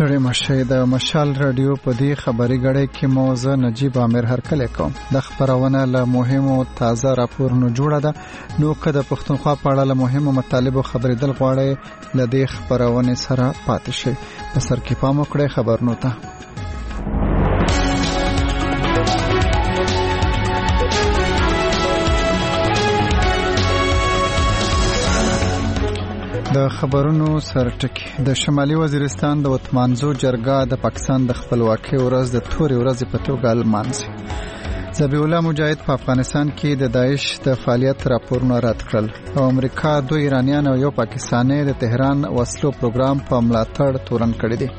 ستړي مشه د مشال رادیو په دې خبري غړې کې موزه نجیب عامر هرکلی کوم. د خبرونه له مهمو تازه راپورونو جوړه ده. نو که د پښتونخوا په اړه له مهمو مطالبو خبرېدل غواړئ له دې خبرونه سره پاتې شئ. په سر کې پام وکړئ خبرونو ته. د خبرونو سرټکی. د شمالي وزیرستان د وطمانزو جرګه د پاکستان د خپلواکۍ ورځ د تورې ورځې په توګه لمانځي. ذبیح الله مجاهد په افغانستان کې د داعش د فعالیت راپورونه رد کړل او امریکا 2 ایرانیان او یو پاکستانی د تهران وسلو پروګرام په ملاتړ تورن کړی دی.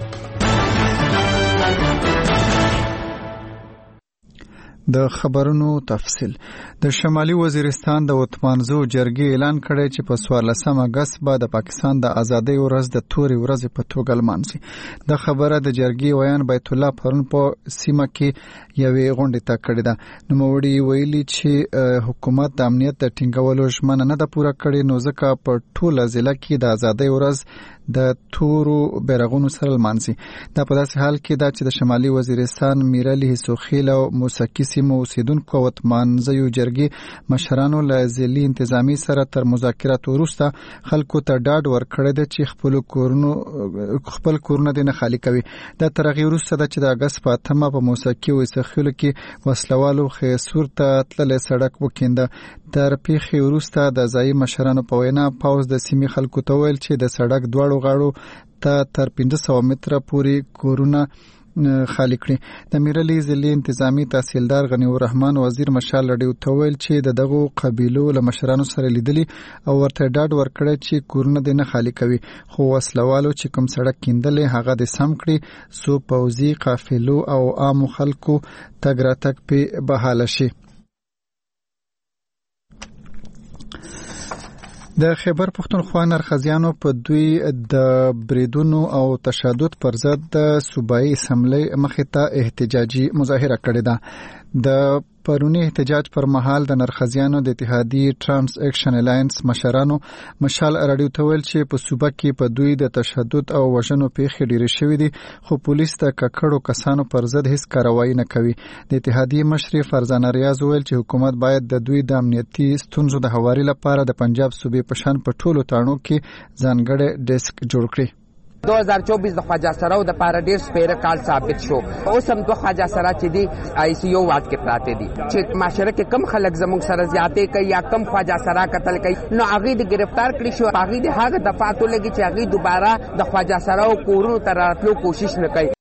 د خبرونو تفصیل. د شمالي وزیرستان د وطمانزو جرګې اعلان کړی چې په 14 اگست به د پاکستان د ازادۍ ورځ د تورې ورځې په توګه لمانځي. د خبره د جرګې ویان بیت الله پرون په سیمه کې یوې غونډې ته کړې ده. نوموړي ویلي چې حکومت د امنیت د ټینګولو ژمنه نه ده پوره کړې، نو ځکه په ټوله ضلع کې د ازادۍ ورځ د تورو بیرغونو سره لمانځي. دا په داسې حال کې ده چې د شمالي وزیرستان میرعلي هیڅوخیل او موسکی سیمو اوسیدونکو وطمانزیو جرګې مشرانو له ځلي انتظامی سره تر مذاکراتو وروسته خلکو ته ډاډ ورکړی دی چې خپل کورونه دې نه خالي کوي. دا تر هغې وروسته ده چې د اګست په 8 په موسکی او هیڅوخیلو کې وسلوالو خیسور ته تللی سړک وکینده. تر پیښې وروسته د ځایي مشرانو په وینا پوځ د سیمې خلکو ته ویل چې د سړک دواړو غاړو ته تر 500 متره پورې کورونه خالی کړي. د میرعلي ضلعي انتظامی تحصیلدار غنی الرحمن وزیر مشال رادیو ته ویل چې دغه قبیلو له مشرانو سره لیدلي او ورته ډاډ ورکړی چې کورونه دې نه خالی کوي، خو وسلوالو چې کوم سړک کیندلې هغه دې سم کړي سو پوځي قافلو او عامو خلکو تګ راتګ په بحاله شي. د خیبر پښتونخوا نرخزیانو په دوی د بریدونو او تشدد پر ضد د صوبایي اسمبلی مخې ته احتجاجي مظاهره کړې ده. د پرونی احتجاج پر مهال د نرخزیانو د اتحادیې ټرانس اکشن الاینس مشرانو مشال رادیو ته ویل چې په صوبه کې په دوی د تشدد او وژنو پیښې ډېرې شوې دي، خو پولیس د ککړو کسانو پر ضد هیڅ کاروایی نه کوي. د اتحادیې مشرې فرزانه ریاض ویل چې حکومت باید د دوی د امنیتي ستونزو د هواري لپاره د پنجاب صوبې په شان په ټولو تاڼو کې ځانګړی ډیسک جوړ کړي. 2024 د خواجه سراو د پاره ډیر سپیره کال ثابت شو. اوس هم دوه خواجه سرا چې دی آی سی یو واټ کې پراته دي چې معاشره کې کم خلک زموږ سره زیاتې کوي یا کم خواجه سرا قتل کوي، نو هغه د گرفتار کړی شو. هغه د هغه دفعاتو لګي چې هغه دوباره د خواجه سراو کورونو ته راتلو کوشش نه کوي.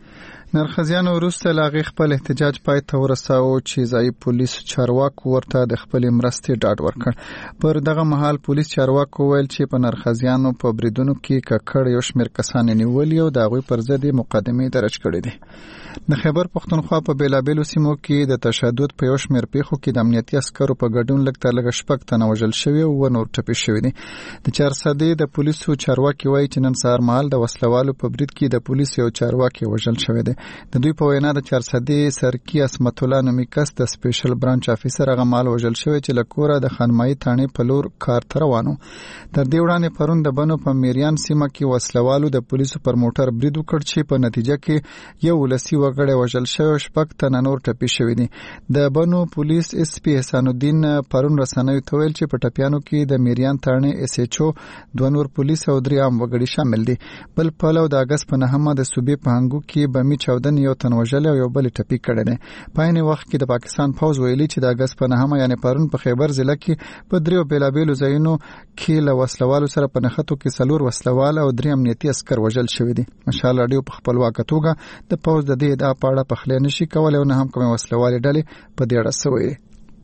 نرخزیانو وروسته لاغي خپل احتجاج پای ته ورساوه چې ځایي پولیس چارواکو ورته د خپل مرستې ډاډ ورکړ. پر دغه مهال پولیس چارواکو ویل چې په نرخزیانو په بریدونو کې ککړ یو شمېر کسان نیولي او د هغوی پر ضد مقدمې درج کړې دي. د خیبر پښتونخوا په بیلابیلو سیمو کې د تشدد په یو شمېر پیښو کې د امنیتي عسکرو په ګډون لږ تر لږه 6 تنه وژل شوي او نور ټپي شوي دي. د چارسدې د پولیسو چارواکي وایي چې نن سهار مهال د وسلوالو په برید کې د پولیس یو چارواکي وژل شوی دی. د دوی په وینا د چارسدې سرکی اسمت الله نومي کس د سپیشل برانچ افیسر هغه مال وژل شوی چې له کوره د خانمایي تاڼې په لور کار ته روانو. تر دې وړاندې پرون د بنو په میریان سیمه کې وسلوالو د پولیسو پر موټر برید وکړ چې په نتیجه کې یو ولسي وګړی وژل شوی، 6 تنه نور ټپي شوي دي. د بنو پولیس اس پی احسان الدین پرون رسنیو ته ویل چې په ټپیانو کې د میریان تاڼې اس ایچ او 2 نور پولیس او 3 عام وګړي شامل دي. بل پلو د اگست په 9 د صوبې په هنګو کې بمي 14 یو تن وژل او یو بل ټپي کړی دی. په عین وخت کې د پاکستان پوځ ویلي چې د اگست په 9 یعنی پرون په خیبر ضلع کې په 3 بیلابیلو ځایونو کې له وسلوالو سره په نښتو کې 4 وسلوال او 3 امنیتي عسکر وژل شوي دي. مشال رادیو په خپلواکه توګه د پوځ د دې ادعا په اړه پخلی نشي کولای او نه هم کومې وسلوالې ډلې په دې اړه څه وایي.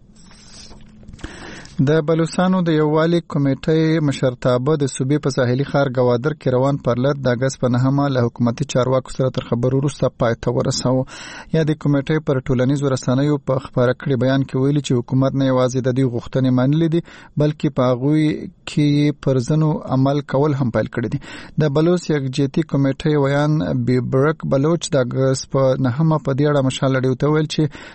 د بلوچستانو د یووالي کمیټې مشرتابه د صوبې په ساحلي ښار ګوادر کې روان پرلط د اګست په 9 له حکومتي چارواکو سره تر خبرو وروسته پای ته ورساوه. یا د کمیټې پر ټولنیزو رسنیو په خبره کړي بیان کې ویلي چې حکومت نه یوازې د دې غوښتنې منلې دي بلکې په هغوی کې پر ځنو عمل کول هم پیل کړي دي. د بلوچ یکجهتي کمیټې ویان بیبرک بلوچ د اګست په 9 په دې اړه مشال رادیو ته ویل چې د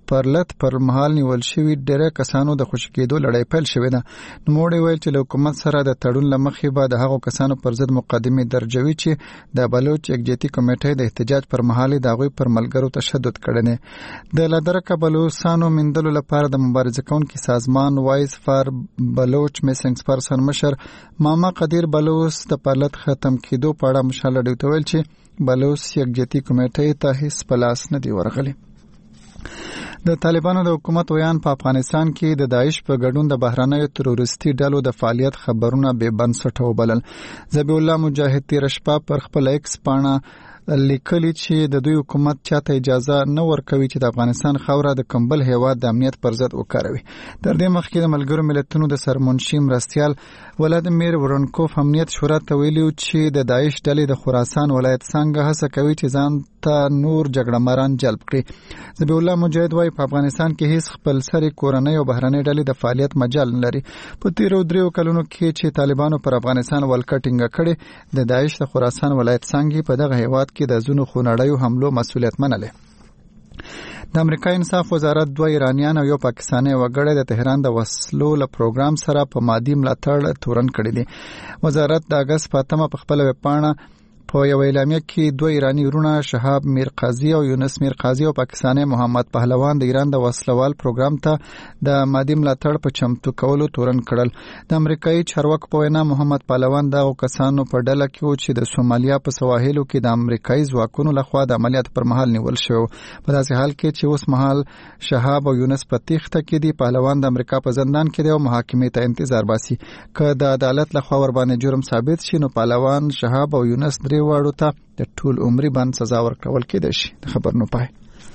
پرلط پر مهال نیول شوی ډېر کسانو د خوشي کېدو لړۍ پیل شوې ده. نوموړي ویل چې له حکومت سره د تړون له مخې به د هغو کسانو پر ضد مقدمې درجوي چې د بلوچ یکجهتي کمیټې د احتجاج پر مهال د هغوی پر ملګرو تشدد کړی. د لادرکه بلوچستانو میندلو لپاره د مبارزه کوونکي سازمان وایس فار بلوچ میسنګز پرسن مشر ماما قدیر بلوچ د پرلط ختم کېدو په اړه مشال ډیو ته ویل چې بلوچ یکجهتي کمیټې ته هیڅ پلاس نه دی ورغلی. د طالبانو د حکومت ویان په افغانستان کې د داعش په ګډون د بهرنیو تروریستي ډلو د فعالیت خبرونه بې بنسټه وبلل. ذبیح الله مجاهد تیر شپه پر خپل ایکس پاڼه لیکلی چې د دوی حکومت چاته اجازه نه ورکوي چې د افغانستان خاوره د کمبل هیواد د امنیت پر ضد وکاروي. تر دې مخکې د ملګرو ملتونو د سرمنشي مرستیال ولادیمیر ورونکوف امنیت شورا ته ویلي چې د داعش ډلې د خراسان ولایت څنګه هڅه کوي چې ځان ته نور جګړه ماران جلب کړي. ذبیح الله مجاهد وايي په افغانستان کې هیڅ خپلسري کورنۍ او بهرنۍ ډلې د فعالیت مجال نه لري. په تیرو 3 کلونو کې چې طالبانو پر افغانستان ولکټینګ کړي د داعش د خراسان ولایت څنګه په دغه هیواد کې د زونو خونړیو حملو مسؤلیت منلې. د امریکا انصاف وزارت 2 ایرانیان او یو پاکستانی وګړی د تهران د وسلو له پروګرام سره په مادي ملاتړ تورن کړی دی. وزارت د اگست په 8 په خپل ویبپاڼه په یو اعلامیه کې 2 ایرانی ورونه شهاب میر قاضي او یونس میر قاضي او پاکستانی محمد پهلوان د ایران د وسلوال پروګرام ته د مادي ملاتړ په چمتو کولو تورن کړل. د امریکایي چارواکو په وینا محمد پهلوان د کسانو په ډله کې و چې د سومالیا په سواحلو کې د امریکایي ځواکونو لخوا د عملیات پر مهال نیول شو. په داسې حال کې چې اوس مهال شهاب او یونس په تیښته کې دي. پهلوان د امریکا په زندان کې دی او محاکمې ته انتظار باسي. که د عدالت لخوا ور باندې جرم ثابت شي نو پهلوان، شهاب او یونس درې واړو ته د ټول عمري بند سزا ورکول کېدای شي. د خبر نو پای.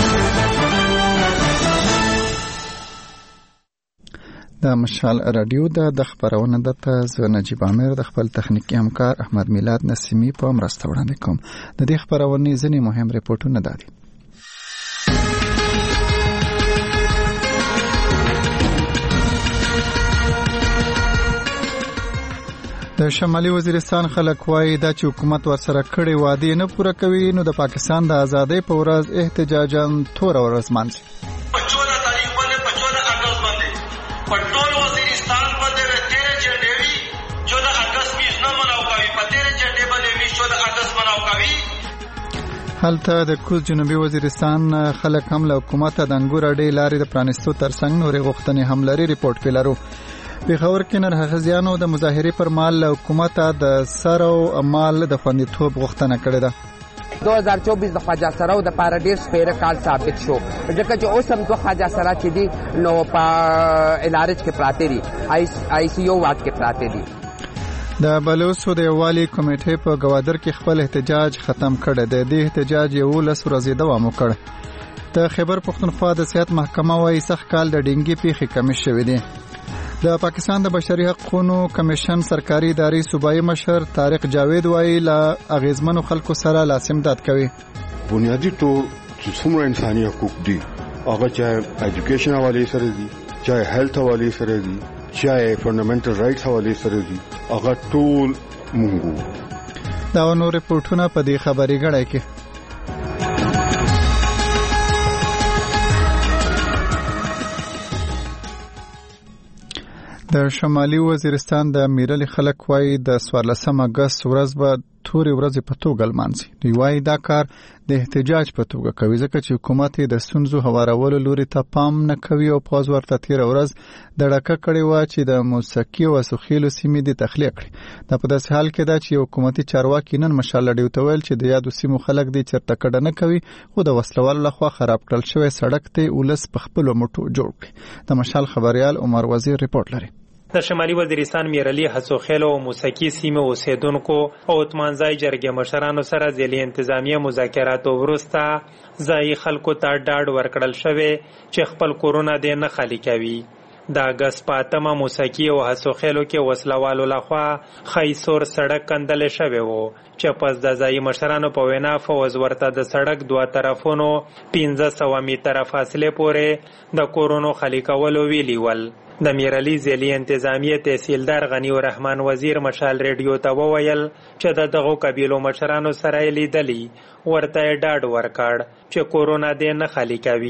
د مشال رادیو د خبرونه د زه نجیب عامر د خپل تخنیکی همکار احمد میلاد نسیمی په مرسته وړاندې کوم. د دې خبرونه ځینې مهم ریپورتونه دادي. د شمالي وزیرستان خلک وایي دا چې حکومت ورسره کړي وعده نه پوره کوي نو د پاکستان د ازادۍ په ورځ احتجاجان تور ورځ مانځي. په 14 تاریخ باندې 14 اگست باندې په ټول وزیرستان باندې 13 جنډې وي 14 اگست میز نه مناو کوي په 13 جنډې باندې میز 14 اگست مناو کوي. هلته د کوز جنوبي وزیرستان خلک هم له حکومت د انګور اډې لارې د پرانستو ترڅنګ نورې غوښتنې هم لري. ریپورت پیلرو پیښور کې نرښځیانو د مظاهرې پر مهال له حکومته د سر او مال د خوندیتوب غوښتنه کړې ده. 2024 د خواجه سراو د پاره ډیر سپیره کال ثابت شو ځکه چې اوس هم دوه خواجه سرا چې دي نو په الارج کې پراته دي آی سی یو واټ کې پراته دي. د بلوچو د یووالي کمیټې په گوادر کې خپل احتجاج ختم کړی دی. د احتجاج 11 ورځې دوام وکړ. د خیبر پښتونخوا د صحت محکمه وايي سخت کال د ډینګي پیښې کمې شوې دي. د پاکستان د بشري حقوقو کمیشن سرکاري ادارې صوبایي مشر طارق جاوید وايي له اغیزمنو خلکو سره لاسمداد کوي. بنیادی طور چې څومره انساني حقوق دي هغه چاهے ایجوکیشن حواله سره دي چاہے هیلث حواله سره دي چاہے فنډامنټل رائټس حواله سره دي هغه ټول مونږ. دا نور ریپورتونه په دې خبري غړای کې. د شمالي وزیرستان د میرلي خلک وایي د 14 اگست ورځ به تورې ورځې په توګه لمانځي. دوی وایي دا کار د احتجاج په توګه کوي ځکه چې حکومت د ستونزو هوارولو لوري ته پام نه کوي او پاز ورته تیره ورځ د ډکه کړې وه چې د موسیقي او سوخیلو سیمې دې تخلیه کړي. دا په داسې حال کې ده چې حکومتي چارواکي نن مشال ډیو ته ویل چې د یادو سیمو خلک دې چرته کډه نه کوي خو د وسلوالو لخوا خراب کړل شوی سړک ته ولس په خپلو مټو جوړ کړي. د مشال خبريال عمر وزیر ریپورت لري. د شمالي وزیرستان میرلي هڅوخیلو او موسیقي سیمه اوسیدونکو او اتمانځای جرګې مشرانو سره ځلې انتظامیه مذاکرات وروسته ځای خلکو ته ډاډ ورکړل شوی چې خپل کورونه دې نه خالی کوي. د اگست په 8 موسیقي او هڅوخیلو کې وسلوالو لخوا خیسور سړک کندل شوی وو چې پس د ځای مشرانو په وینا فوز ورته د سړک دوه طرفونو 1500 میټره فاصله پورې د کورونو خالی کولو ویلي ول. د میرلي ځلې انتظامیه تحصیلدار غنی الرحمن وزیر مشال ریډیو ته وویل چې د دغو قبیلو مشرانو سره لیدلی ورته ډاډ ورکړ چې کورونه دې نه خالی کوي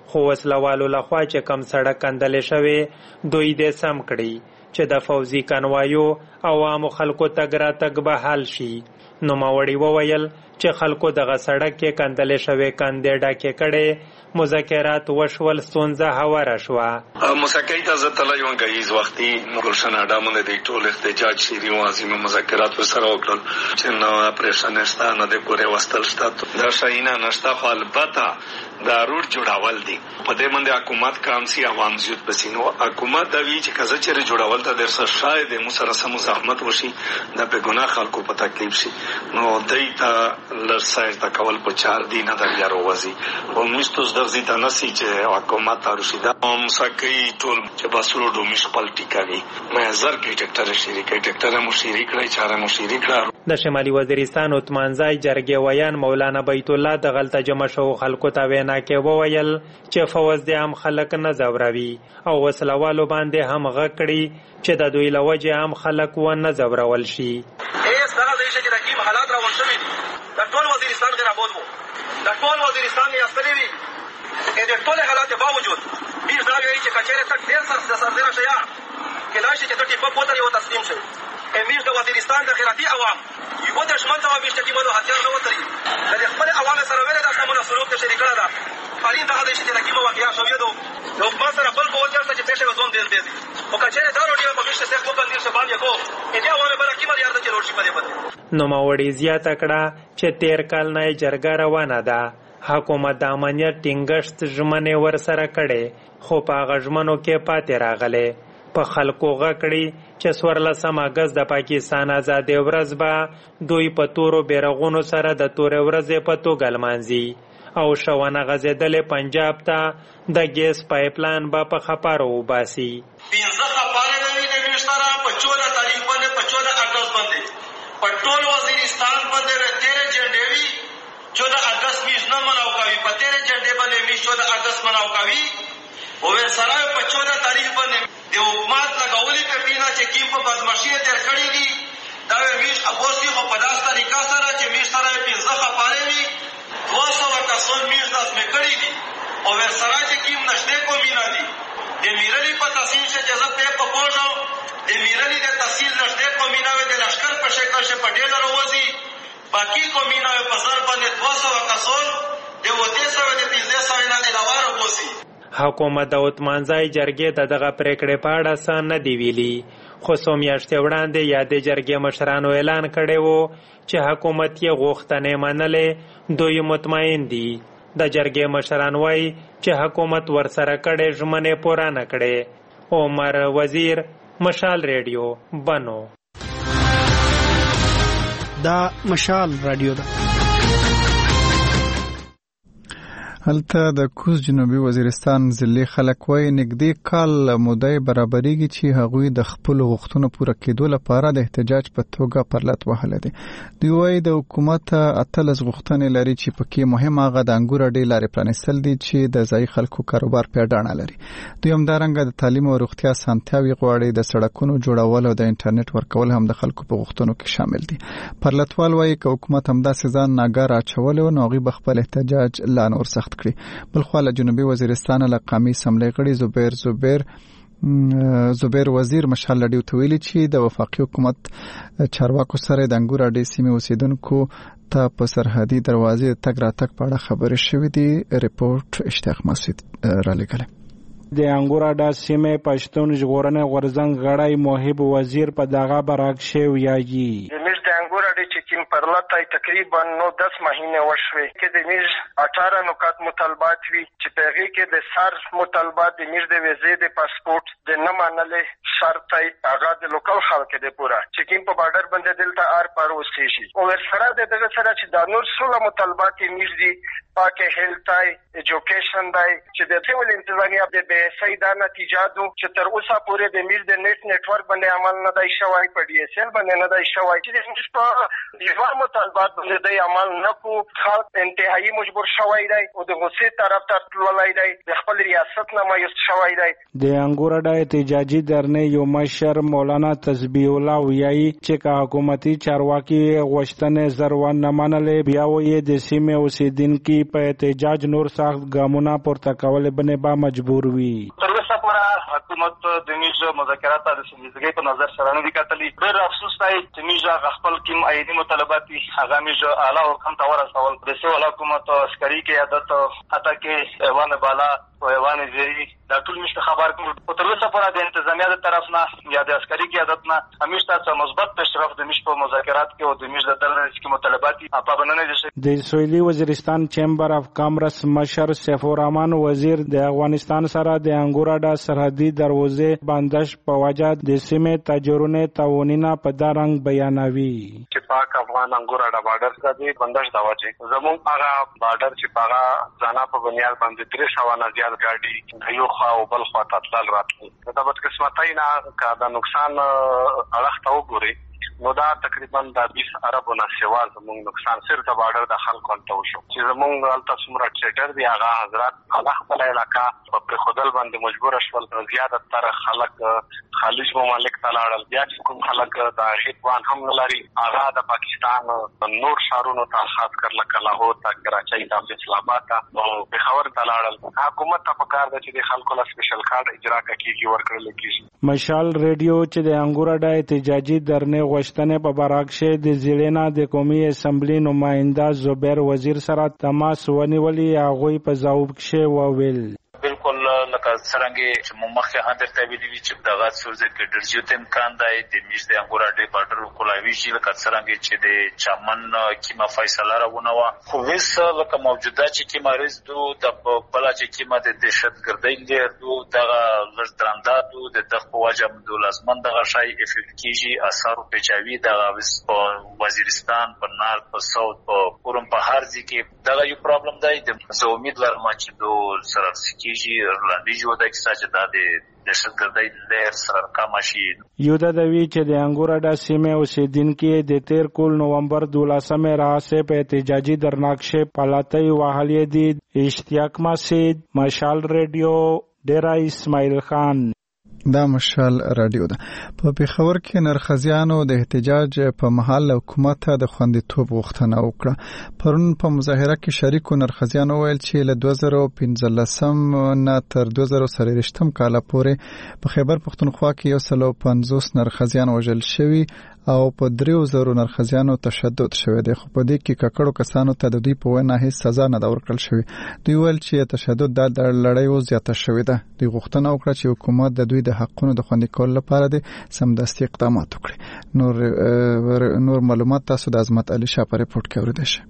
خو وسلوالو لخوا چې کم سړک کندلې شوی دوی دې سم کړي چې د فوزي کنوایو عوامو خلکو تګ راتګ به حل شي. نوموړي وویل چې خلکو دغه سړک کې کندلې شوی کندې ډکې کړې مذاکرات وشول ستونزه هواره شوه. مساکۍ ته زه تللی وم ګهیز وختي ګلشن اډا باندې د ټول احتجاج شیري و عظیمه مذاکرات ورسره وکړل چې نه اپریشن نشته نه د کورې وستل شته دا شیونه نشته خو البته دا روډ جوړول دي په دې باندې حکومت کام سي عوام زیات پسینو حکومت دا وی چې کزه چیرې جوړول ته درسه شاید مو سره سم زحمت وشي دا په ګناه خلکو په تکلیف شي نو دایته لرسای تا کول په 4 دي نه د یارو وزي او مستوس درځي ته نسی چې حکومت ارشیدا مساکۍ ټول چې باسرو د میشپالټی کوي مې زر کې ټریکټر شریکي ټریکټر مو شریک کړی چاره مو شریک کړ. د شمالي وزیرستان عثمانزای جرګې ویان مولانا بیت الله د غلطه جمع شو خلکو ته وینا کې وویل چې فوز دې هم خلک نه زوروي او وسلوالو باندې هم غږ کړي چې د دوی له وجې هم خلک ونه زورول شي. دغه د چې د کیم حالات راوړل شوي د ټول وزیرستان کې رابود وو د ټول وزیرستان یې استلې وي د ټول حالات باوجود بیس دا وایي چې کچېرې تک ډېر سرزیره شیا کېدای شي چې ته ټیپه پوتر یو تسلیم شي امیر د وزیرستان د خیراتي عوام یو دشمن ته وبېشته کیمو هتیار نه وتري د خپل عوام سره ویل دا سمونه سلوک ته شریک کړه دا پالین دغه د چې د کیمو واقعیا شوې دو نو په سره بل کو ورته چې پېښه وزون دې دې او کچېرې دا وروډي په بېشته څخه په دې سبان یې کو دې عوام بل کیمو یاد ته روشي په دې باندې. نو ماوړي زیاته کړه چې 13 کال نه جرګه روانه ده حکومت د امنیت ټینګښت ژمنې ورسره کړې خو په هغه ژمنو کې پاتې راغلې په خلکو غکړي چې 14 اگست د پاکستان آزادۍ ورځ به دوی په تورو بیرغونو سره د تورې ورځې په توګه لمانځي او شونه غځېدلې پنجاب ته د ګیس پایپلاین به په خپارو وباسي. 15 خپارې لري د ویشتره په 14 تاریخ باندې په 14 اگست باندې په ټول وزیرستان باندې 13 جنډې وي 14 اگست میش نه مناو کوي په 13 جنډې باندې میش 14 اگست مناو کوي او ورسره په 14 تاریخ باندې د حکومت لګولې په پینا چې کیم په بدمعشي تر کړی دي دا میش ابوسي په پداس طریقه سره چې میش سره 15 خپارې وي 200 کسان میش داس مې کړی دي او ورسره چې کیم نشته کومینا دي د میرلی په تحصیل چې جزب ته په پوجو د میرلی د تحصیل نشته کومینا د لشکر په شکل چې په ډیلر وځي باقی کومینا په ځر باندې 200 کسان د وته سره د 15 نه علاوه وروسي. حکومت د عثمانزای جرګې د دغه پریکړې په اړه څه نه دی ویلي خو څو میاشتې وړاندې یادې جرګې مشرانو اعلان کړی و چې حکومت یې غوښتنې منلې دوی مطمئن دي. د جرګې مشران وایي چې حکومت ورسره کړې ژمنې پوره نه کړې. عمر وزیر مشال ریډیو بنو. دا مشال رادیو ده. هلته د کوز جنوبي وزیرستان ضلع خلک وایي نږدې کال مودې برابرېږي چې هغوی د خپل غوښتنو پوره کېدو لپاره د احتجاج په توګه پرلط وهلی دي. دوی وایي د حکومت 18 غوښتنې لري چې پکې مهم هغه د انګور اډې لارې پرانیستل دي چې د ځایي خلکو کاروبار پرې ډانه لري. دوی همدارنګه د تعلیم او روغتیا اسانتیاوې غواړي. د سړکونو جوړول او د انټرنیټ ورکول هم د خلکو په غوښتنو کې شامل دي. پرلطوال وایي که حکومت همداسې ځان ناګار اچولی و نو هغوی به خپل احتجاج لا نور سخت کړي. بلخوا له جنوبي وزیرستان له قامي اسمبلی غړي زبیر وزیر مشال لډیو ته ویلي چې د وفاقي حکومت چارواکو سره د انګور اډې سیمې اوسیدونکو ته په سرحدي دروازې تګ راتګ په اړه خبرې شوې دي. ریپورت اشتیاق مسعود را لېږلی. د انګور اډه سیمې پښتون ژغورنې غورځنګ غړی موهب وزیر په دغه برعکس ویايي چکین پرلطای تقریبا 9-10 مهینه وشوي کې د میز 18 نکات مطالبات وی چې پیغي کې د سر مطالبات د میز د ویزې د پاسپورت د نه منلې شرط هغه د لوکل خلک د پورا چکین په بارډر باندې دلته ار پر وستي شي او ورسره دغه سره چې د نور څو مطالبات میز دي پاکه هیلتای ایجوکیشن دای چې د ټول انتظامیه د به سیدا نتیجاتو چې تر اوسه پورې د میز د نت ورک باندې عمل نه دی شوی په ډي اس ال باندې نه دی شوی چې د یو مطالبات باندې د عمل نه کو خلک انتهایی مجبور شوی دی او د غصې طرف ته تللی دی د خپل ریاست نه مایوس شوی دی. د انګور اډا احتجاجي درنې یو مشر مولانا تسبیح الله ویایي چې که حکومتي چارواکي غوښتنې زر ونه منلې بیا یې د سیمې اوسیدونکي په احتجاج نور سخت ګامونه پورته کولې بنې به مجبور وي. تر اوسه پورې حکومت د میژ مذاکرات د سمجھګۍ په نظر سره نه دي کتلي. ډېر افسوس دی چې میژ خپل کوم عیني مطالبات دي هغه میژ اعلی حکم ته ورسول. د سیول حکومت عسکري قیادت حتی کې ایوان بالا او ایوان زیری دا ټول مشته خبر کوم. تر اوسه پورې د انتظامیه د طرف نه یا د عسکري قیادت نه همیشه څه مثبت پیشرفت د میژ په مذاکرات کې او د میژ د دلنه کې مطالبات په بننه دي. د سویلي وزیرستان چیمبر اف کامرس مشر سیف الرحمن وزیر د افغانستان سره د انګور اډا سرحدي دروازې بندش په وجه د سیمې تجربه تعاونینه په دا رنګ بیانوي چې پاک افغان انګور اډا بارډر سره بندش دا وجه زموږ هغه بارډر چې هغه ځانا په بنیاد باندې 300 نه زیات ګاډي یو خوا او بل خوا ته تلل راتلل. دا به قسمتای نه کا دا نقصان اړخته وګوري نو دا تقریبا د 20 اربو نه سوا زموږ نقصان صرف د بارډر د خلکو ته وشو چې زموږ الته څومره ټریډر دی هغه حضرات هغه خپل علاقه په خودل باندې مجبور شول. زیاده تر خلک خالص ممالک ته لاړل. بیا چې کوم خلک د هیڅوان هم نه لري هغه د پاکستان نور ښارونو ته خاص کر لکه لاهور ته کراچۍ ته اسلام آباد ته او پېښور ته لاړل. حکومت ته پکار ده چې د خلکو له سپیشل کارت اجرا کیږي ورکړل کیږي. مشال ریډیو چې د انګور اډا احتجاجي درنې غوښتنې په براکشه د زیلینا د قومي اسمبلی نماینده زبیر وزیر سره تماس ونیولي. هغه په ځواب کې وویل بالکل لکه څنګه چې مو مخکې هم درته ویلي وي چې دغه سورځ کې ډېر زیات امکان دی د میژ د انګور اډې بارډر کولاوي چې لکه څنګه چې د چمن کیما فیصله راونه و خو وس لکه موجوده چې کیما ریز دو د بل چې کیما د دهشتګردۍ لري دو دغه لږ دو د دغه واجب د لازمن دغه شای افیکټ کیږي اثر په چاوي دغه وس په وزیرستان په نارت په ساوث په قرم په هر ځای کې دغه یو پرابلم دی. زه امید لرم چې دو سره لاندې جوړ د کیسه د دهشتګردۍ لهر سره کم شي. یو د دوی چې د انګور اډا سیمې اوسیدونکي د 13 کول نومبر 12 راځي په احتجاجي درناکشه پالاتای وهلې دي. اشتیاق مسید مشال ریډیو ډیرا اسماعیل خان. دا مشال رادیو ده. په پېښور کې نرخزیانو د احتجاج په محل حکومت ته د خوندیتوب غوښتنه وکړه. پرون په مظاهره کې شریکو نرخزیانو ویل چې له 2015 نه تر 2023 کال پورې په خیبر پښتونخوا کې 150 نرخزیان وژل شوي او په 3000 نرخزیانو تشدد شوی دی. خو په دې کې ککړو کسانو ته د دوی په وینا هیڅ سزا نه ده ورکړل شوې. دوی ویل چې تشدد د لړۍ زیاته شوې ده. دوی غوښتنه وکړه چې حکومت د دوی د حقونو د خوندي کولو لپاره د سمدستي اقدامات وکړي. نور معلومات تاسو د عظمت علي شاه په ریپورت کې اوریدئ شئ.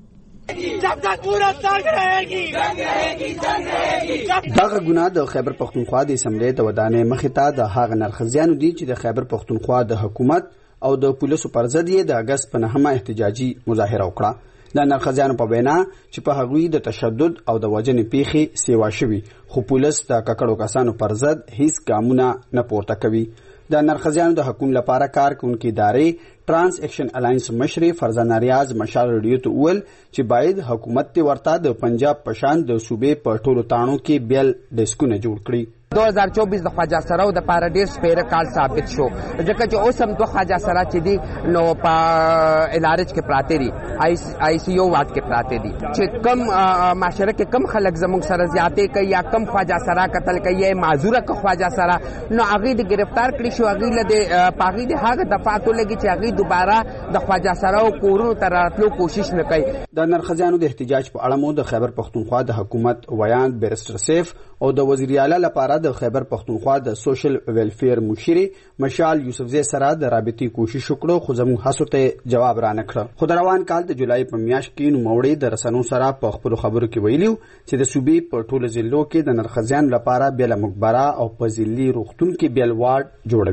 دغه ګناه د خیبر پښتونخوا د اسمبلی د ودانې مخې ته د هغه نرخزیانو دي چې د خیبر پښتونخوا د حکومت او د پولیسو پر ضد یې د اگست په 9 احتجاجي مظاهره وکړه. د نرخزیانو په وینا چې په هغوی د تشدد او د وژنې پیښې سیوا شوي خو پولیس د ککړو کسانو پر ضد هیڅ ګامونه نه پورته کوي. د نرخزیانو د حقوقو لپاره کار کوونکې ادارې ټرانس ایکشن الاینس مشري فرزانه ریاض مشال ریډیو ته وویل چې باید حکومت ته ورته د پنجاب پشان د صوبې په ټولو تاڼو کې بیل ډیسکونه جوړ کړي. 2024 د خواجه سراو د پاره ډیر سپیره کال ثابت شو ځکه چې اوس هم دوه خواجه سرا چې دي نو په الارج کې پراته دي آی سی یو واټ کې پراته دي چې کم معاشره کې کم خلک زموږ سره زیاتې کوي یا کم خواجه سرا قتل کوي معذوره که خواجه سرا نو هغه د گرفتار کړی شو. هغه له پاغي د هغه دفعاتو لګي چې هغه دوباره د خواجه سراو کورونو ته راتلو کوشش نه کوي. د نرخزیانو د احتجاج په اړه مو د خیبر پښتونخوا د حکومت ویان بیرستر سیف او د وزیر اعلی لپاره د خیبر پښتونخوا د سوشل ویلفیر مشري مشال یوسفزی سره د رابطې کوشش وکړو خو زموږ هڅو ته جواب را نه کړ. خو د روان کال د جولای په میاشت کې نوموړي د رسنیو سره په خپل خبرو کې ویلي چې د صوبې په ټولو ضلعو کې د نرخزیانو لپاره بیل مقبره او په ضلعي روغتون کې بیل وارډ جوړوي.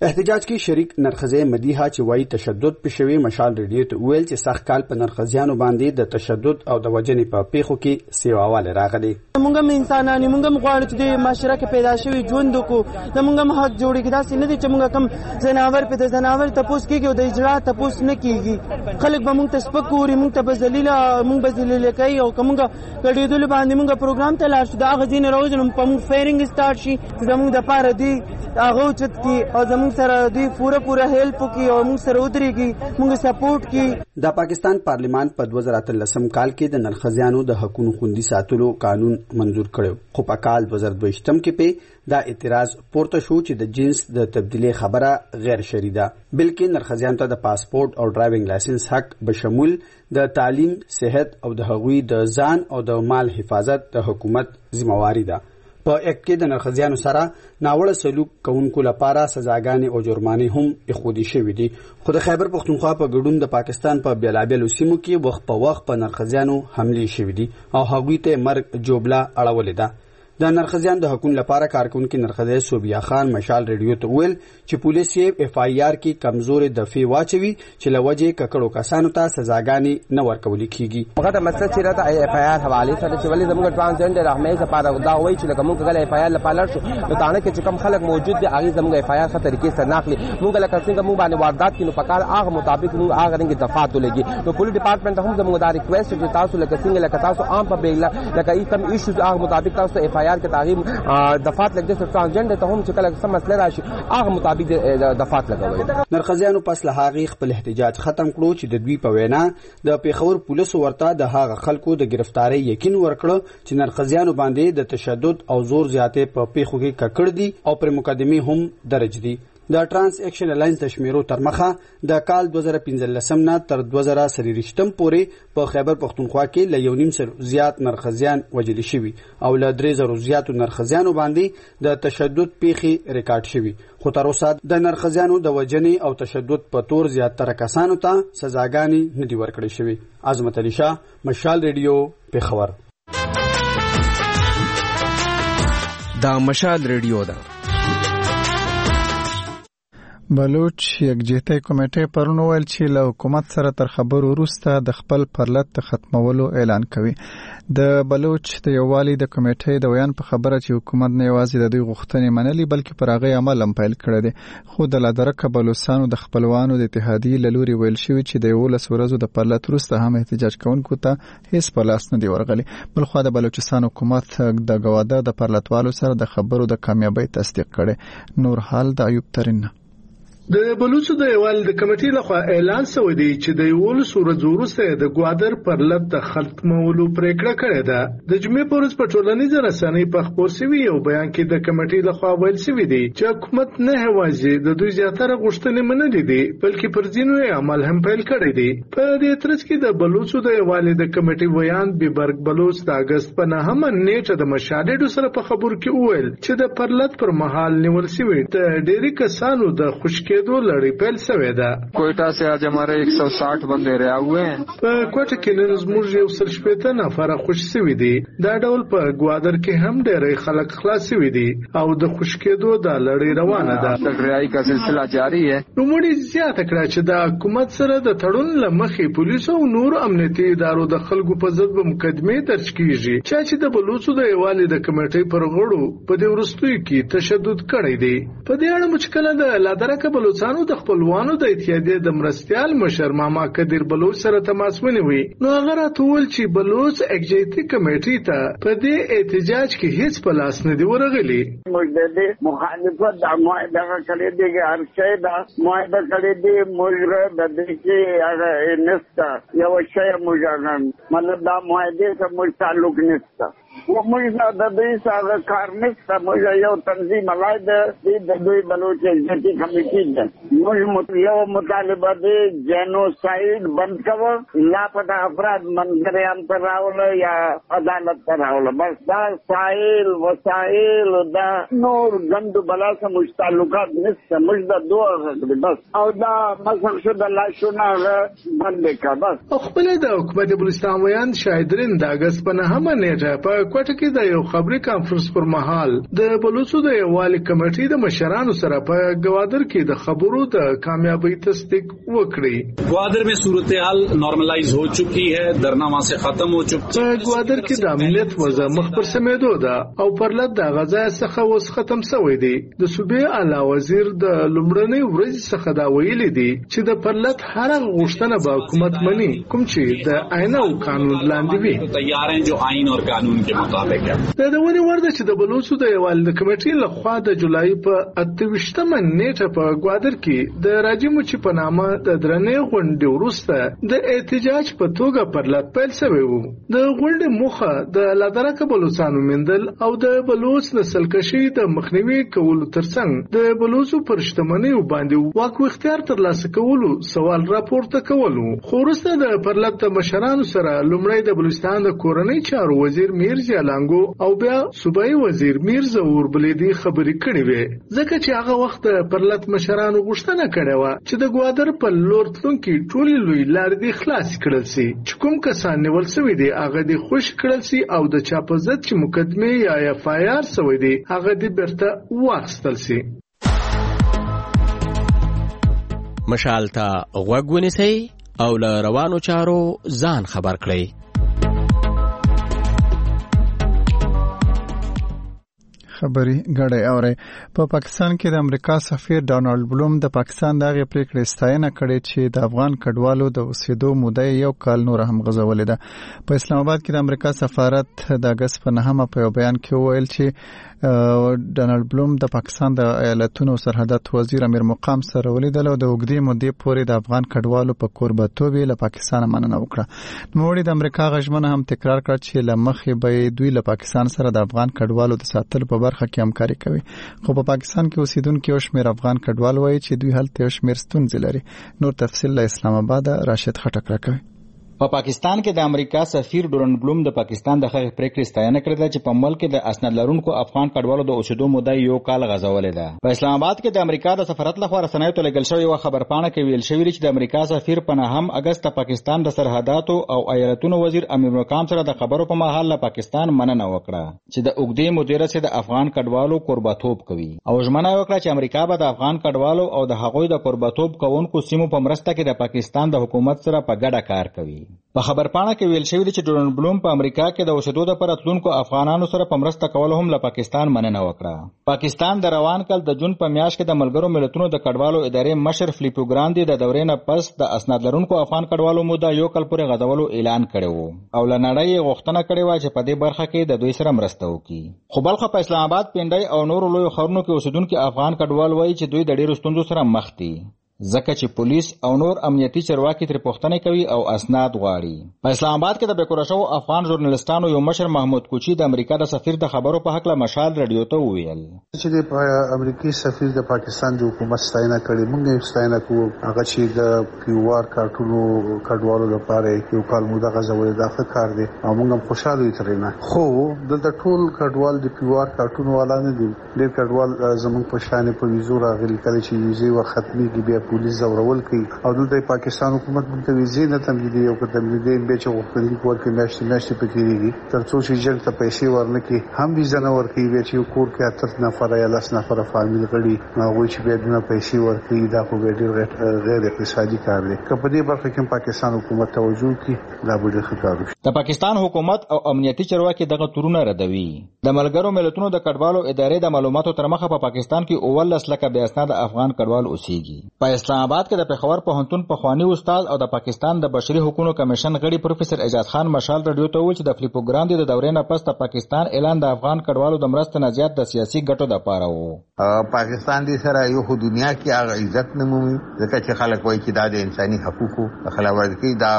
احتجاج کې شریک نرخزی مدیحه چې وایي تشدد پېښوي مشال ریډیو ته ویل چې سخت کال په نرخزیانو باندې د تشدد او د وجنې په پیښو کې سیواواله راغلي. موږ هم انسانان موږ هم غواړو چې د معاشره کې پیدا شوي ژوند وکړو، د موږ هم حق جوړېږي. داسې نه دي چې موږ کم ځناور په د ځناور تپوس کېږي او د اجرا تپوس نه کېږي. خلک به موږ ته سپک ګوري، موږ ته به ذلیله موږ به ذلیله کوي او که موږ ګډېدلو باندې موږ پروګرام ته لاړ شو د هغه ځینې راوځو نو په موږ فایرنګ سټارټ شي زموږ دپاره دوی هغه اوچت کړي او زموږ سره دوی پوره هیلپ وکړي او موږ سره ودرېږي، موږ سپورټ کړي. د پاکستان پارلیمان په 2013 کال کې د نرخزیانو د حقوقو خوندي ساتلو قانون منظور کړو، خو په کال 2022 کې په دا اعتراض پورته شو چې د جنس د تبدیلی خبره غیر شرعي ده، بلکې نرخزیانو ته د پاسپورت او ډرایوینګ لایسنس حق بشمول د تعلیم، صحت او د هغوی د ځان او د مال حفاظت د حکومت ذمہواری ده. په اکټ کې د نرخزیانو سره ناوړه سلوک کوونکو لپاره سزاګانې او جرمانې هم اخودي شوې دي. خو د خیبر پښتونخوا په ګډون د پاکستان په بیلابیلو سیمو کې وخت په وخت په نرخزیانو حملې شوې دي او هغوی ته مرګ جوبله اړولې ده. د نرخزیان د حقوقو لپاره کارکونکو نرخزی صوبیا خان مشال ریډیو ته ویل چې پولیس یې اف آی آر کې کمزورې دفعې واچوي چې لوجه ککړو کسانو ته سزاګانې نه ورکول کیږي. هغه د مسله چې راته اف آی آر حواله سره چې ولې زموږ ټرانسجنډر همیشه لپاره دا وایي چې کوم کله اف آی آر لپاره شو نو تانه کې چې کم خلک موجود دي هغه زموږ اف آی آر څخه طریقې سره ناخلي موږ لکه څنګه موږ باندې واردات کینو پکار هغه مطابق موږ هغه رنګ دفعات ولګي. نو پولیس ډپارټمنټ هم زموږ دا ریکوست چې تاسو لکه څنګه لکه تاسو عام په بیل لکه ای کم ایشوز هغه مطابق تاسو اف آی آر کې تعقیب دفعات لګي چې ټرانسجنډر ته هم چې کله سم مسله راشي هغه مطابق دفعات لګوي. نرخزیانو پس له هغه خپل احتجاج ختم کړو چې د دوی په وینا د پیښور پولیسو ورته د هغه خلکو د گرفتاری یقین ورکړ چې نرخزیانو باندې د تشدد او زور زیاتې په پیښو کې ککړ دي او پر مقدمه هم درج دي. د ټرانس اکشن الاینس د شمیرو تر مخه د کال 2015 نه تر 2023 پورې په خیبر پښتونخوا کې ل 1.5 زیات نرخزیان وجل شوي او ل 3000 زیاتو نرخزیانو باندې د تشدد پیښې ریکارډ شوي. خو تر اوسه د نرخزیانو د وجنې او تشدد په تور زیاتره کسانو ته سزاګانې نه دي ورکړې شوي. عظمت علي شاه، مشال ریډیو، پیښور. دا مشال ریډیو ده. بلوچ یکجهتۍ کمیټې پرون ویل چې له حکومت سره تر خبرو وروسته د خپل پرلط ختمولو اعلان کوي. د بلوچ د یووالي د کمیټې د بیان په خبره چې حکومت نه یوازې د دوی غوښتنې منلي بلکې پر هغه عمل هم پیل کړی دی. خو د لادرکه بلوچستانو د خپلوانو د اتحادیې له لوري ویل شوي چې د 11 ورځو د پرلط وروسته هم احتجاج کوونکو ته هیڅ په لاس نه دی ورغلی. بلخوا د بلوچستان حکومت د ګواده د پرلطوالو سره د خبرو د کامیابی تصدیق کړي. نور حال د ایوب ترین. د بلوچو د یووالي د کمیټې لخوا اعلان شوی دی چې د 11 ورځو وروسته د ګوادر پرلط د ختمولو پریکړه کړې ده. د جمعې په ورځ په ټولنیزو رسنیو په خبر شوي یو بیان کې د کمیټې لخوا ویل شوی دی چې حکومت نه یوازې د دوی زیاتره غوښتنې منلې دي بلکې پر ځینو عمل هم پیل کړی دی. په دې ترڅ کې د بلوچو د یووالي د کمیټې بیان بیبرګ بلوچ د اگست په 9 نیټه د مشاهدو سره په خبر کې ویل چې د پرلط پر مهال نیول شوی د ډېری کسانو د خشکېدو لړۍ پیل شوې ده. کوئټه سے آج ہمارے 160 بندے رہا ہوئے ہیں. په کوټه کې نن زموږ 160 نفر خوش شوي دي. دا ډول په ګوادر کې هم ډېر خلک خلاص شوي دي او د خشکېدو د لړۍ روانه ده. تکراری کا سلسله جاری ہے. نوموړي زیاته کړه چې د حکومت سره د تړون لمخې پولیسو او نور امنیتي ادارو د خلکو په ضد به مقدمې درج کیږي چې د بلوچو د یووالي د کمیټې پر غړو په دې وروستیو کې تشدد کړی دی. په دې اړه مشکله د لادرکه بلوچستانو د خپلوانو د اتحادیې د مرستيال مشر ماما قدیر بلوچ سره تماس ونیوي. نو هغه راته وویل چې بلوچ یکجهتۍ کمیټې ته په دې احتجاج کې هیڅ په لاس نه دی ورغلی. موږ د دې مخالفت د معاهده کړې دي چې هر شی د معاهده کړې دي موږ د دې کې هغه نستا یو شی موږ مطلب دا معاهده سره موږ تعلق نستا. موږ د دې سره کار نستا. موږ یو تنظیم لای د دوی بلوچ یکجهتۍ کمیټې ده. موږ یو مطالبه دی جنوساید بند کول، لاپته افراد منځګړیان ته راوړل یا عدالت ته راوړل. بس دا سایل وسایل دا نور ګندو بلا سره موږ تعلقات نشته. موږ د دوه بس او دا مثلا شو د لاشونه بند کا بس. خپل د حکومت بلوچستان ویان شاهدرین د اگست په 9 نیټه په کوټه کې د یو خبري کانفرنس پر مهال د بلوڅو د یووالي کمیټې د مشرانو سره په گوادر کې د خبرو د کامیابی تصدیق وکړي. گوادر में सूरत हाल नॉर्मलाइज हो चुकी है, धरना वहां से खत्म हो चुका है. گوادر کې د امنیت وضع مخ پر سمېدو ده او پرلط د غزا څخه اوس ختم شوی دی. د صوبې اعلی وزیر د لومړنۍ ورځې څخه دا ویلي دی چې د پرلط هر غوښتنه به حکومت مني کوم چې د آئین او قانون لاندې وي. تیار ہیں جو آئین اور قانون کے مطابق ہے. د ونې ورده چې د بلوڅو د یووالي کمیټې لخوا د جولای په 28مه نیټه په گوادر کې د راجی موچی په نامه د درنې غونډې وروسته د احتجاج په توګه پرلط پیل شوی و. د غونډې موخه د لادرکه بلوڅانو مندل او د بلوڅ نسلکشي د مخنیوي کولو ترڅنګ د بلوڅو پر شتمنۍ باندې واک او اختیار ترلاسه کولو سوال راپورته کولو. خو وروسته د پرلط د مشرانو سره لومړی د بلوچستان د کورنۍ چارو وزیر میرزا لانګو او بیا صوبایي وزیر میرزا اوربلیدي خبرې کړې وې ځکه چې هغه وخت د پرلط مشرانو غوښتنه کړې و چې د گوادر په لور تلونکي ټولې لوی لارې دې خلاص کړل شي چې کوم کسان نیول شوي دي هغه دې خوش کړل شي او د چا په ضد چې مقدمه یا اف آی آر شوی دی هغه دې بیرته واخیستل شي. مشال ته غوږ ونیسئ او له روانو چارو ځان خبر کړئ. خبري غړې اوري. په پاکستان کې د امریکا سفیر ډونالد بلوم د پاکستان دغه پریکړې ستاینه کړې چې د افغان کډوالو د اوسېدو موده یو کال نور هم غځولې ده. په اسلام آباد کې د امریکا سفارت د اگست په 9 په بیان کې ویل چې ډونالد بلوم د پاکستان د ایالتونو سرحدات وزیر امیر مقام سره ولیدل او د وګړي مودې پورې د افغان کډوالو په کوربتوب له پاکستان مننه وکړه. نوموړي د امریکا غږمنه هم تکرار کړ چې لمخې به دوی له پاکستان سره د افغان کډوالو د ساتلو په برخه کې همکاري کوي. خو په پاکستان کې اوسیدونکو یو شمېر افغان کډوال وایي چې دوی هلته یو شمېر ستونزې لري. نور تفصیل له اسلام آباد راشد خټک راکوي. په پاکستان کې د امریکا سفیر ډونالد بلوم د پاکستان د خغې پریکړې ستاینه کړې ده چې په ملک کې د اسناد لرونکو افغان کډوالو د اوسېدو موده یو کال غځولې ده. په اسلام آباد کې د امریکا د سفارت لخوا رسنیو ته لېږل شوې یوه خبرپاڼه کې ویل شوي چې د امریکا سفیر په 9 اګست د پاکستان د سرحداتو او ایالتونو وزیر امیر مقام سره د خبرو په مهال له پاکستان مننه وکړه چې د اوږدې مودې راهیسې د افغان کډوالو کوربتوب کوي او ژمنه وکړه چې امریکا به د افغان کډوالو او د هغوی د کوربتوب کوونکو سیمو په مرسته کې د پاکستان د حکومت سره په ګډه کار کوي. په خبرپاڼه کې ویل شوی چې ډونالد بلوم په امریکا کې د اوسېدو لپاره تلونکو افغانانو سره په مرسته کولو هم له پاکستان مننه وکړه. پاکستان د روان کال د جون په میاشت کې د ملګرو ملتونو د کډوالو ادارې مشر فلیپو ګراندي د دورې نه پس د اسناد لرونکو افغان کډوالو موده یو کال پورې غځولو اعلان کړی و او له نړۍ غوښتنه کړې و چې په دې برخه کې د دوی سره مرسته وکړي. خو بلخ په اسلام آباد پنډای او نورو لوی ښارونو کې اوسېدونکو افغان کډوال وایي چې دوی د ډېرو ستونزو سره مخ دي ځکه چې پولیس او نور امنیتي چارواکي ترې پوښتنې کوي او اسناد غواړي. په اسلام آباد کې د بیکوره شوو افغان ژورنالستانو یو مشر محمود کوچي د امریکا د سفیر د خبرو په هکله مشال رادیو ته وویل چې د امریکایي سفیر د پاکستان د حکومت ستاینه کړې. موږ یې ستاینه کوو هغه چې د پیوار کارټونو کډوالو لپاره یو کال موده غځولې دا ښه کار دی او موږ هم خوشحاله یو ترې نه. خو دلته ټول کډوال د پیوار کارټونو والا نه دي. ډېر کډوال زموږ په شانې په ویزو راغلي کله چې ویزې ور ختمېږي بیا پولیس زورول کوي او دلته پاکستان حکومت موږ ته ویزې نه تمدیدي او که تمدیدي بیا چې غوښتنلیک ورکړي میاشتې پکې کېږي تر څو چې جګ ته پیسې ورنکړي هم ویزه نه ورکوي. بیا چې یو کور کې 8 نفره یا 10 نفره فامیل غړي نو هغوی چې بیا دونه پیسې ورکوي دا خو بیا ډېر غیر اقتصادي کار دی. که په دې برخه کې پاکستان حکومت توجه وکړي دا به ډېر ښه کار وشي. د پاکستان حکومت او امنیتي چارواکي دغه تورونه ردوي. د ملګرو ملتونو د کډوالو ادارې د معلوماتو تر مخه په پاکستان کې 19 لکه بې اسناده افغان کډوال اوسېږي. په اسلام آباد کې د پېښور پوهنتون پخوانی استاد او د پاکستان د بشري حقوقو کمیشن غړي پروفیسور اعجاز خان مشال رادیو ته وویل چې د فلیپو ګراندي د دورې نه پس د پاکستان اعلان د افغان کډوالو د مرستې نه زیات د سیاسي ګټو لپاره و. پاکستان دې سره یو خو دنیا کې هغه عزت نه مومي ځکه چې خلک وایي چې دا د انساني حقوقو خلاف دا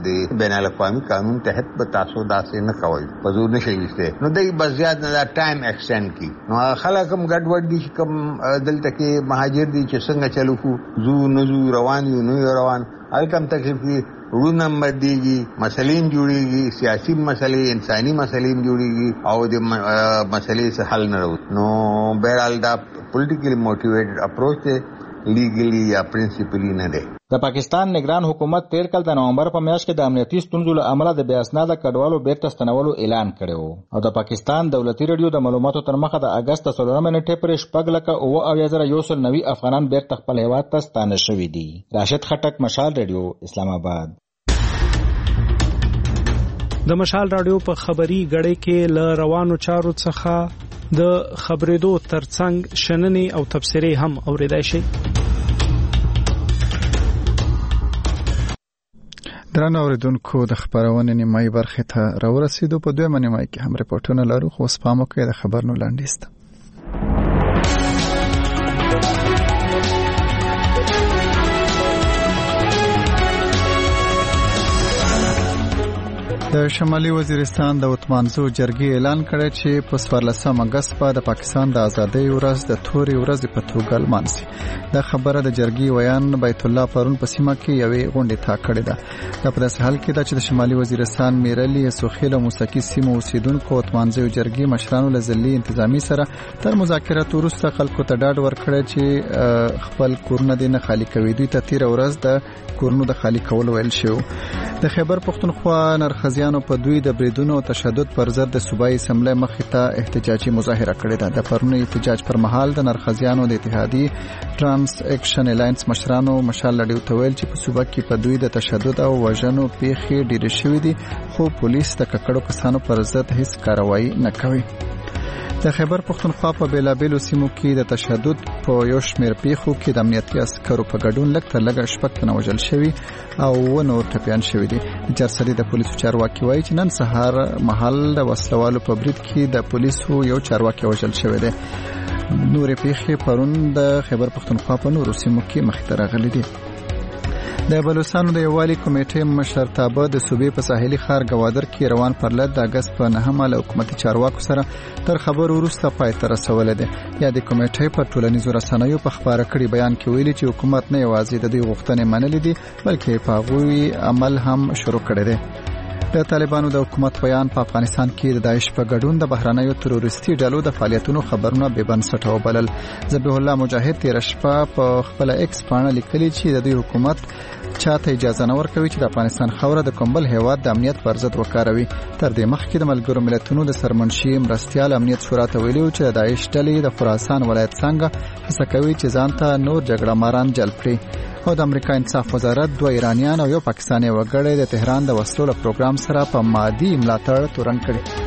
د بین الاقوامي قانون تحت به تاسو داسې نه کوئ په زور نشئ ویستی نو دوی بس زیات نه دا ټایم ایکسټینډ کړي. نو خلک هم ګډوډ دي چې کوم دلته کې مهاجر دي چې څنګه چلو کو زو نزو روان یو نو روان هلته هم تکلیف دي ورونه بدېږي مسلې جوړېږي سیاسي مسلې انساني مسلې جوړېږي او د مسلې څه حل نه راوځي. نو بهرحال دا پولیټیکلی موټیویټډ اپروچ دی لیګلی یا پرنسپلی نه دی. د پاکستان نگران حکومت تیر کال د نومبر په میاشت کې د امنیتي ستونزو له امله د بې اسناده کډوالو بیرته ستنولو اعلان کړی و او د پاکستان دولتي رادیو د معلوماتو تر مخه د اګست 16 نیټې پورې 6,990 افغانان بیرته خپل هیواد ته ستانه شوي دي. راشد خټک، مشال رادیو، اسلام آباد. د مشال رادیو په خبري غړې کې ل روانو چارو څخه د خبرېدو ترڅنګ شننې او تبصرې هم اورېدای شي. درنو اوریدونکو، د خبرونې نیمایي برخې ته راورسېدو. په دویمه نیمایي کې هم ریپورټونه لرو، خو اوس پام وکړئ د خبرونو لنډیز ته. د شمالي وزیرستان د اتمانزو جرګې اعلان کړی چې په 14 اګست په د پاکستان د ازادۍ ورځ د تورې ورځې په توګه لمانځي. دا خبره د جرګې ویان بیت الله پرون په سیمه کې یوې غونډې ته کړې ده. دا په داسې حال کې ده چې د شمالي وزیرستان میرلی، سوخیل او موسکی سیمو اوسیدونکو اتمانزو جرګې مشرانو له ځلي انتظامی سره تر مذاکرات وروسته خلکو ته ډاډ ورکړی چې خپل کورونه دې نه خالی کوي. دوی ته تیر ورځ د کورونو د خالی کولو ویل شو. د خیبر پختونخوا نرخزیانو په دوی د بریدونو او تشدد پر ضد د صوبایي اسمبلی مخې ته احتجاجي مظاهره کړې ده. د پرونی احتجاج پر مهال د نرخزیانو د اتحادی ټرانس اکشن الاینس مشرانو مشال لډیو ته ویل چې په صوبه کې په دوی د تشدد او وژنو پیښې ډېرې شوې دي، خو پولیس د ککړو کسانو پر ضد هیڅ کاروایی نه کوي. د خیبر پختونخوا په بیلابیلو سیمو کې د تشدد په یو شمېر پیښو کې د امنیتي عسکرو په ګډون لږ تر لږه 6 تنه وژل شوي او 9 نور ټپیان شوي دي. جرسري د پولیسو چارواکي وایي چې نن سهار مهال د وسلوالو په برید کې د پولیسو یو چارواکي وژل شوی دی. نورې پیښې پرون د خیبر پختونخوا په نورو سیمو کې مخې ته راغلي دي. د بلوچستان د یووالي کمیټې مشرتابه د صوبې په ساحلي ښار ګوادر کې روان پرلط د اګست په 9 له حکومتي چارواکو سره تر خبرو وروسته پای ته رسولې ده. یا د کمیټې په ټولنیزو رسنیو په خبره کړي بیان کې ویلي چې حکومت نه یوازې د دې غوښتنې منلې دي بلکې په هغوی عمل هم شروع کړی دی. د طالبانو د حکومت بیان په افغانستان کې د داعش په ګډون د بهرنیو تروریستي ډلو د فعالیتونو خبرونه بې بنسټه وبلل. ذبیح الله مجاهد تیر شپه په خپل ایکس پاڼه لیکلي چې د دوی حکومت چاته اجازه نه ورکوي چې د افغانستان خوره د کوم بل هیواد د امنیت پر ضد وکاروي. تر دې مخکې د ملګرو ملتونو د سرمنشي مرستیال امنیت شورا ته ویلي چې د داعش ډلې د خراسان ولایت څنګه هڅه کوي چې ځان ته نور جګړه ماران جلب کړي. او د امریکا انصاف وزارت 2 ایرانیان او یو پاکستاني وګړی د تهران د وسلو له پروګرام سره په مادي ملاتړ تورن کړي.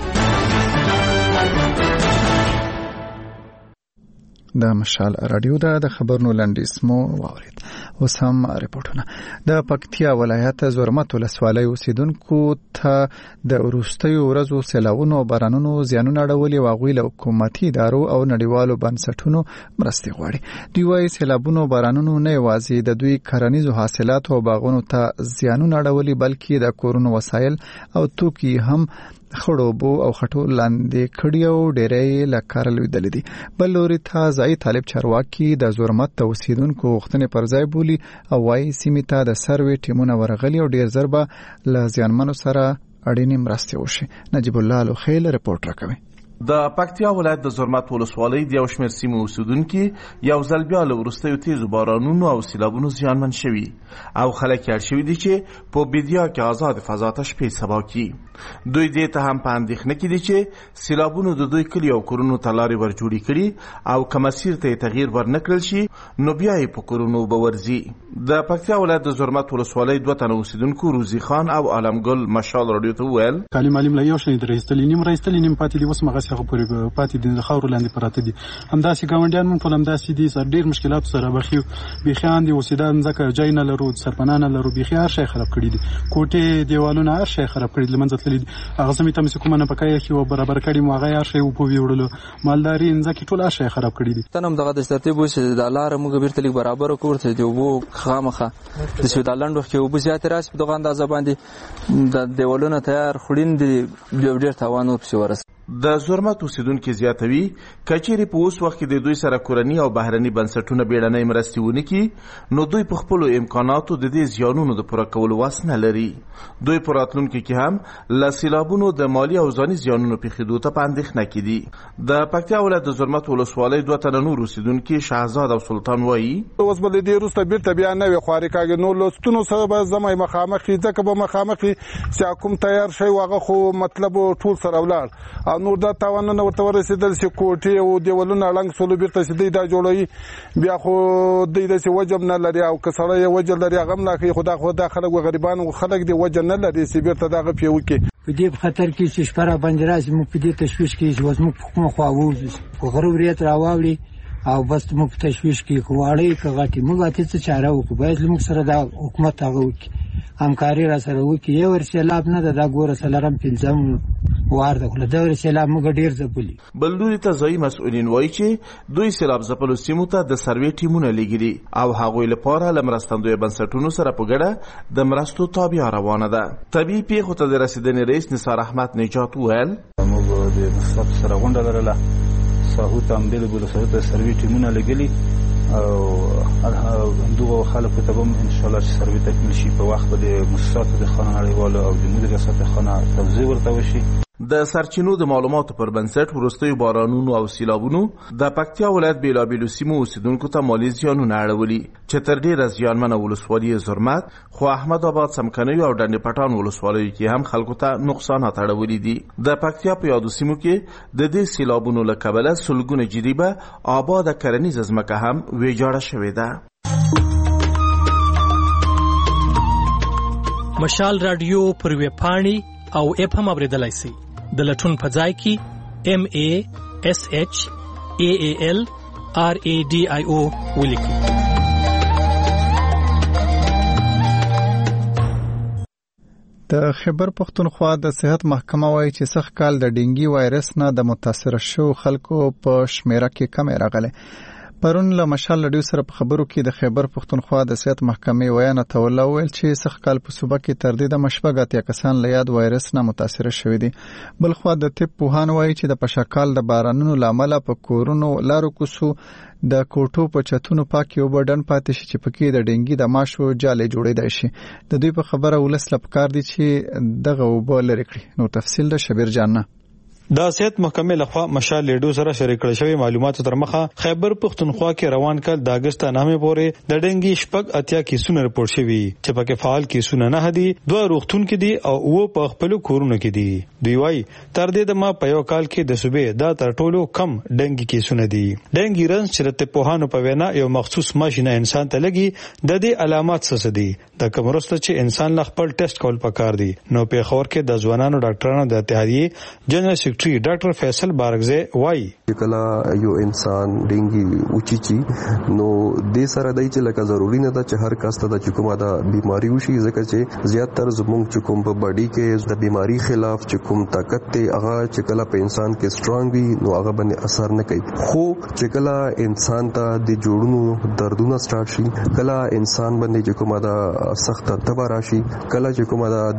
د مشال رادیو د خبرونو لنډیز مو واورید. اوس هم ریپورتونه. د پکتیا ولایت زرمت ولسوالۍ اوسیدونکو ته د وروستیو ورځو سیلاوونو او بارانونو زیانونه اړولي او هغوی له حکومتي ادارو او نړیوالو بنسټونو مرستې غواړي. دوی وايي سیلابونو او بارانونو نه یوازې د دوی کرنیزو حاصلاتو او باغونو ته زیانونه اړولي بلکې د کورونو وسایل او توکي هم خړوبو او خټو لاندې کړي او ډېرې له کاره لوېدلې دي. بل لوري ته ځایي طالب چارواکي د زرمت د اوسیدونکو غوښتنې پر ځای بولي او وايي سیمې ته د سروې ټیمونه ورغلي او ډېر ژر به له زیانمنو سره اړینې مرستې وشي. نجیب الله لوخیل رپورټ راکوي. د پکتیا ولایت د زرمت ولسوالۍ د یو شمېر سیمو اوسیدونکي یو ځل بیا له وروستیو تیزو بارانونو او سیلابونو زیانمن شوي او خلک یې اړ شوي دي چې په بیدیا کې آزاد فضا ته شپې سبا کړي. دوی دې ته هم په اندېښنه کې دي چې سیلابونو د دوی کلي او کورونو ته لارې ور جوړې کړي او که مسیر ته یې تغییر ور نه کړل شي نو بیا یې په کورونو به ورځي. د پکتیا ولایت د زرمت ولسوالۍ 2 تنه اوسیدونکو روزي خان او عالمګل مشال رادیو ته وویل کالي معلم له یو شنې درېستلې نیم راستلې نیم پاتې دي اوس مغه هغه پورې پاتې دي د خاور لاندې پراته دي. همداسې ګاونډیان مونږ ټول همداسې دي سر ډېر مشکلات سره بخیو بيخیان دي اوسیدان ځکه جای نه لرو سرپناه نه لرو بيخي هر شي خراب کړی دي کوټه دیوالونه هر شي خراب کړی لمنځه تللی هغه سمې تم کومه نه پکای خو برابر کړی مو هغه هر شي په ویوړلو مالداري ځکه ټول هر شي خراب کړی دي. تنم دغه د ترتیب وسه د لار موږ بیرته لیک برابر کوړته دی وو خامخه د سویدالند وخت یو بزیات راس په دغه اندازه باندې د دیوالونو تیار خړین دي ډېر تاوان ورپسې ورس. د زرمت اوسیدونکو زیاتوي کچېرې په اوس وخت کې د دوی سره کورني او بهرني بنسټونه بیړنۍ مرستې ونکړي نو دوی په خپلو امکاناتو د دې زیانونو د پوره کولو وس نه لري. دوی په راتلونکي کې هم له سیلابونو د مالي او ځاني زیانونو پېښېدو ته په اندېښنه کې دي. د پکتیا ولایت د زرمت ولسوالۍ 2 تنه نور اوسیدونکي شهزاد او سلطان وایي اوس به د دې وروسته بیرته بیا نوې خوارې کاږي نو لوستونو سره به زما مخامخ ځکه به مخامخ چې کوم تیار شي هغه خو مطلب ټول سره ولاړ او نور دا تاوانونه ورته ورسېدل چې کوټې او دیوالونه ړنګ سولو بیرته چې دوی دا جوړوي بیا خو دوی داسې وجه نه لري او که سړی یې وجه لري هغه هم نه کوي خو دا خلک غریبان خلک دی وجه نه لري چې بیرته دغه پې وکړي. په دې خطر کې چې شپه راباندې راشي موږ په دې تشویش کې چې اوس موږ په کومه خوا ووځو خو غره ورېت راواوړي او بس موږ په تشویش کې خو واړی که غټې موږ اتې څه چاره وکړو باید موږ سره دا حکومت هغه وکړي همکاري را سره وکړي. یو ور سیلاب نه ده دا ګوره څلورم پنځم وار ده خو له دغه سیلاب موږ ډېر ځپلي. بل لوري ته ځایي مسؤلین وایي چې دوی سیلاب ځپلو سیمو ته د سروې ټیمونه لیږلي او هغوی لپاره له مرستندویه بنسټونو سره په ګډه د مرستو تابیا روانه ده. طبیعي پیښو ته د رسېدنې رئیس نثار احمد نجات وویل موږ د مسلط سره غونډه لرله ساحو ته همدې له بلو ساحو ته سروې ټیمونه لیږلي او دغه خلکو ته به انشاءالله چې سروې تکمیل شي په وخت به د مؤسساتو د خانه نړیوالو او د مدیر ریاست خانه توزیع ورته وشي. د سرچینو د معلوماتو پر بنسټ وروستیو بارانونو او سیلابونو د پکتیا ولایت بیلابیلو سیمو اوسیدونکو ته مالي زیانونه اړولي چې تر ډیره زیانمنه ولسوالي زرمت خو احمد آباد څمکنیو او ډنډ پټان ولسوالیو کې هم خلکو ته نقصانات اړولي دي. د پکتیا په یادو سیمو کې د دې سیلابونو له کبله سلګونه جریبه آباد کرنیزه ځمکه هم ویجاړه شوې ده. مشال رادیو پر ویبپاڼې او اپ هم اوریدلای شئ. د لټون په ځای کې MASHAALRADIO ولیکئ. د خیبر پختونخوا د صحت محکمه وایي چې سږ کال د ډینګي وایرس نه د متاثر شوو خلکو په شمیره کې کمی راغلی. پرون له مشال رادیو سره په خبرو کې د خیبر پختونخوا د صحت محکمې ویانا تولا ویل چې سږ کال په صوبه کې تر دې د مشبګ اتیا کسان له یاد وایرس نه متاثر شوي دي. بل خو د طب پوهان وایي چې د پشکال د بارانونو لامل په کورونو لارو کوسو د کوټو په چتونو پاکي وبډن پاتې شي چې پکې د ډینګي د ماشو جالې جوړېدای شي. د دوی په خبره ولس لپاره دي چې دغه وبو لري کړي. نو تفصیل د شبیر جان د صحت محکمې لخوا مشال لیډو سره شریک کړل شوی معلوماتو تر مخه خیبر پختونخوا کې روان کال د اگست نامې پورې د ډنګي شپږ اتیا کیسونه رپورټ شوي چې پکې فعال کیسونه نه دي، دوه روغتون کې دي او و په خپل کورونو کې دي. دوی وايي تر دې د ما په یو کال کې د صوبې دا تر ټولو کم ډنګي کیسونه دي. ډنګي رنس چې د پوهانو په وینا یو مخصوص ماشینه انسان ته لګي د دې علامات څه دي د کومرسته چې انسان ل خپل ټیسټ کول پکار دي. نو په خور کې د ځوانانو ډاکټرانو د اتحادیې جنرال سیکریټري ډاکټر فیصل بارګزه وایي کله یو انسان ډینګي اوچیچی نو د سره دای چې لکه ضروری نه ده چې هر کس ته د کومه دا بیماری وشي، ځکه چې زیاتره زموږ چې کوم په باډي کې د بیماری خلاف چې کوم طاقت ته هغه چې کله په انسان کې سترونګ وي نو هغه باندې اثر نه کوي. خو چې کله انسان ته د جوړونو دردونه سٹارټ شي، کله انسان باندې چې کومه دا سخت تبه راشي، کله چې کومه دا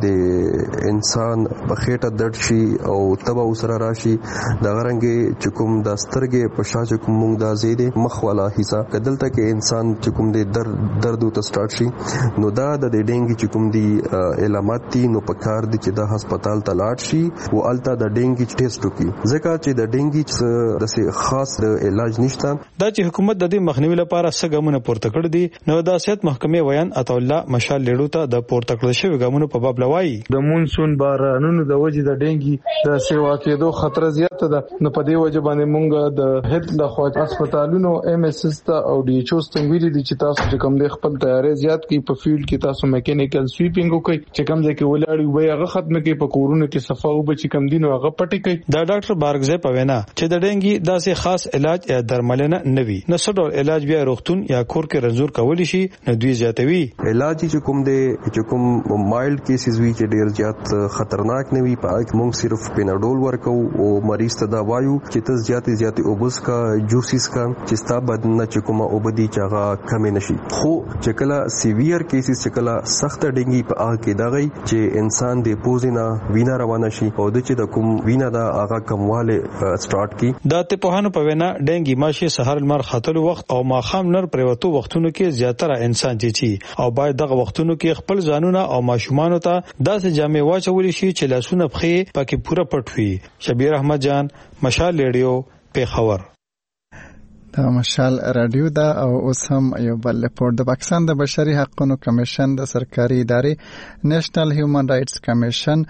د انسان په خېټه درد شي او تبه وسره راشي، دا غرنګي چې کوم د سترګې په شاته کوم موږ د زیاده مخ والا حصہ کدلته کې انسان چې کوم د درد او سٹارټ شي نو دا د ډینګي چې کوم دی علامات دي نو په کار دي چې د هسپتال ته لاړ شي او الته د ډینګي ټیسټ وکړي، ځکه چې د ډینګي د خاص علاج نشته. دا چې حکومت د دې مخنیوي لپاره څه ګامونه پورته کړ دي نو د صحت محکمې ویان عطا الله مشال لیډو ته د پورته کړل شوی ګامونو په باب لوي د مونسون بارانونو د وجې د ډینګي د سیوا کېدو خطر زیات ده. نو په دې وجه باندې مونږ د هیت د خوا هسپتالونو MSS ته او DHO ته ویلي دي چې تاسو چې کوم د خپل تیاری زیات کی په فیلډ کې تاسو میکانیکل سویپینګ وکړئ، چې کوم ځای کې ولاړی وي هغه ختم کړئ، په کورونو کې صفا او چې کوم دینو هغه پټی کړئ. دا ډاکټر بارګزه په وینا چې د ډینګي داسې خاص علاج یا درملنه نه وي، نو څه ډول علاج بیا روغتون یا کور کې رنځور کولی شي. نو دوی زیاتوي علاج چې کوم دی چې کوم مایلډ کیسز وی چې ډیر زیات خطرناک نه وي، په موږ صرف پیناډول ورکو کو او مریض ته دا وایو چې ته زیاتې اوبس کا جوسیس کا چې ستا بدن نه چې کومه اوبدي چاغه کم نشي. خو چې کله سیویر کیسز چې کله سخت ډنګي په هغه کې دا غي چې انسان د پوزینا وینا روانه شي او د چې د کوم وینا دا هغه کمواله سٹارټ کی. دا ته په هانو په وینا ډنګي ماشي سحر المر خاتلو وخت او ماخام نر پریوتو وختونو کې زیاتره انسان چی او باید دغه وختونو کې خپل ځانونه او ماشومان ته داسې جامې واچولې شي چې لاسونه پخې پکې پوره پټ وي. شبیر احمد جان، مشال ریډیو، پیښور. دا مشال رادیو دا او اوس هم یو بل رپورټ. د پاکستان د بشري حقوقو کمیشن د سرکاري ادارې نېشنل هیومن رائټس کمیشن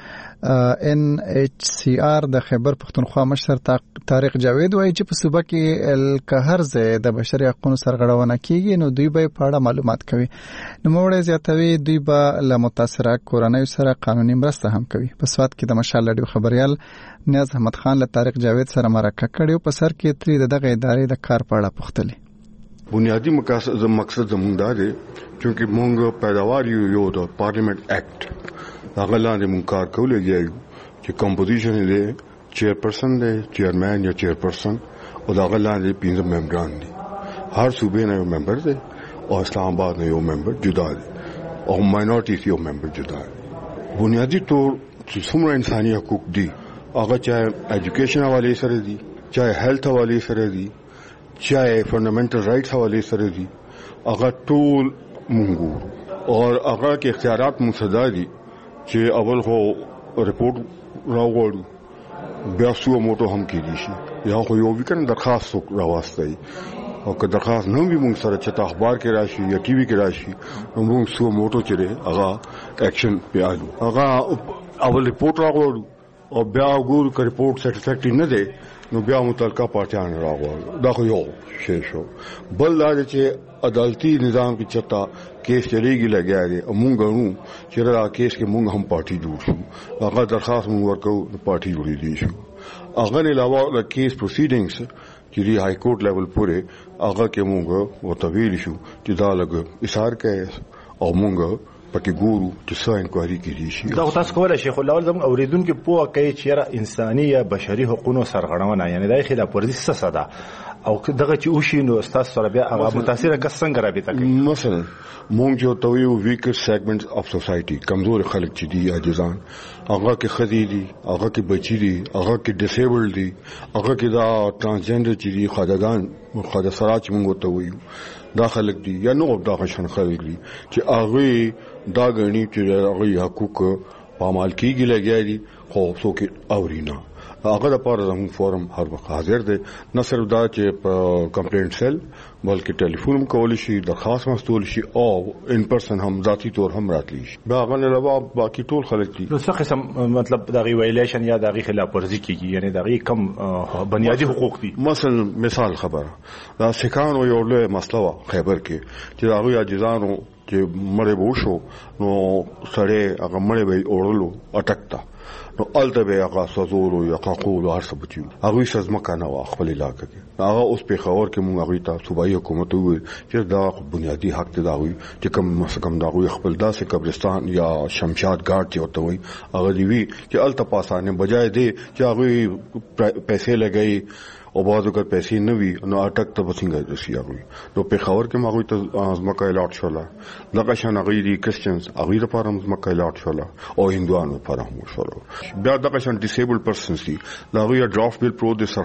NHCR د خیبر پختونخوا مشر طارق جاوید وایي چې په صوبه کې که هر ځای د بشري حقوقو سرغړونه کیږي نو دوی به په اړه معلومات کوي. نو موږ زیاتوي دوی به له متاثره کورنۍ سره قانوني مرسته هم کوي. په سواد کې د مشال رادیو خبريال نیاز احمد خان له طارق جاوید سره مرکه کړې په سر کې تری دغه ادارې د کار په اړه پوښتلې. بنیادی مقصد زموږ دا دی چې موږ پیداوار یو د پارلیمنت اکټ هغه لاندې موږ کار کولای چې کمپوزیشن یې چیرپرسن دی، چیرمن یا چیرپرسن او هغه لاندې 15 ممبران دي. هر صوبې نه یو ممبر دی او اسلام آباد نه یو ممبر جدا دی او ماینورټیز یو ممبر جدا دی. بنیادی طور چې څومره انساني حقوق دي هغه چاہے ایجوکیشن حواله سره دي، چاہے هیلث حواله سره دي، چاہے فنڈامنٹل رائٹس حواله سره دي، هغه ټول مونږ او هغه کې اختیارات مصدا دي چې اول خو رپورټ راوړو بیا سو موټو هم کېدی شي یا خو یو وکړ درخواست راوستي او که درخواست نه وي موږ سره چې اخبار کې راشي یا ټي وي کې راشي نو موږ سو موټو چې هغه اکشن پیالو هغه اول رپورټ راوړو او بیا ګور که رپورټ سټیسفیکټری نه دی نو بیا متعلقه پارټیان راوړو. دا خو یو شی شو. بل دا چې عدالتي نظام کې چتا کیس چلیږي لګیا دی او مونږ غواړو چې دا کیس کې مونږ هم پارټي جوړ شو. هغه درخواست مونږ ورکو پارټي جوړې دي شو. هغه نه علاوه د کیس پروسیډینګز چې دی های کورټ لیول پورې هغه کې مونږ وتویل شو چې دا لګ اثار کې او مونږ پکې ګورو چې څه انکوایري کیږي شي. دا تاسو کولای شئ خو لاول زموږ اوریدونکو په کوي چې انساني یا بشري حقوقو سرغړونه یعنی د خلاف ورزي څه ده او دغه چې وشي نو تاسو سره بیا هغه متاثر کس څنګه رابطه کوي. مثلا مونږ جو تویو ویکر سیگمنټس اف سوسايټي کمزور خلک چې دي عاجزان هغه کې خدي دي هغه کې بچي دي هغه کې ډیسیبل دي هغه کې دا ترانسجنډر چې دي خدایان خدای سره چې مونږ تویو دا خلک دي یا نو دا شان خلک دي چې هغه دا غني چې هغه حقوق په عمل کېږي لګیا دي خو څوک اورینا هغه د پاره زموږ فورم هر وخت حاضر دی. نه صرف دا چې په کمپلینټ سیل بلکې ټلیفون کول شي درخواست مستول شي او ان پرسن هم ذاتی طور هم راتلی شي. دا غن علاوه باقي ټول خلک دي. نو څه قسم مطلب دا غي ویلیشن یا دا غي خلاف ورزي کیږي یعنی دا غي کم بنیادی حقوق دي. مثلا مثال خبره دا سکانو یو له مسله خیبر کې چې دا غي عاجزانو چې مړې وشو نو سړی هغه مړې به اورلو اٹکتا نو الته به هغه سوزورو یا قاقول هر څه بچو هغه څه ځمکه نه خپل علاقې کې هغه اوس په خبر کې مونږ هغه ته صوبایي حکومت وي چې دا بنیادی حق ته دا وي چې کم دا وي خپل داسې قبرستان یا شمشاد ګارد چې وته وي هغه دی وی چې الته پاسانه بجای دی چې هغه پیسې لګي او بعض وخت پیسې نه وي نو اٹک ته وسنګ رسي هغه نو په خبر کې هغه ته ځمکه الاټ شولا دغه شان هغه دي کرسچنز هغه لپاره ځمکه الاټ شولا او هندوانو لپاره هم شولا. بیا دغه شان ډیسیبل پرسنز دي دا غویا ډرافټ بیل پرو د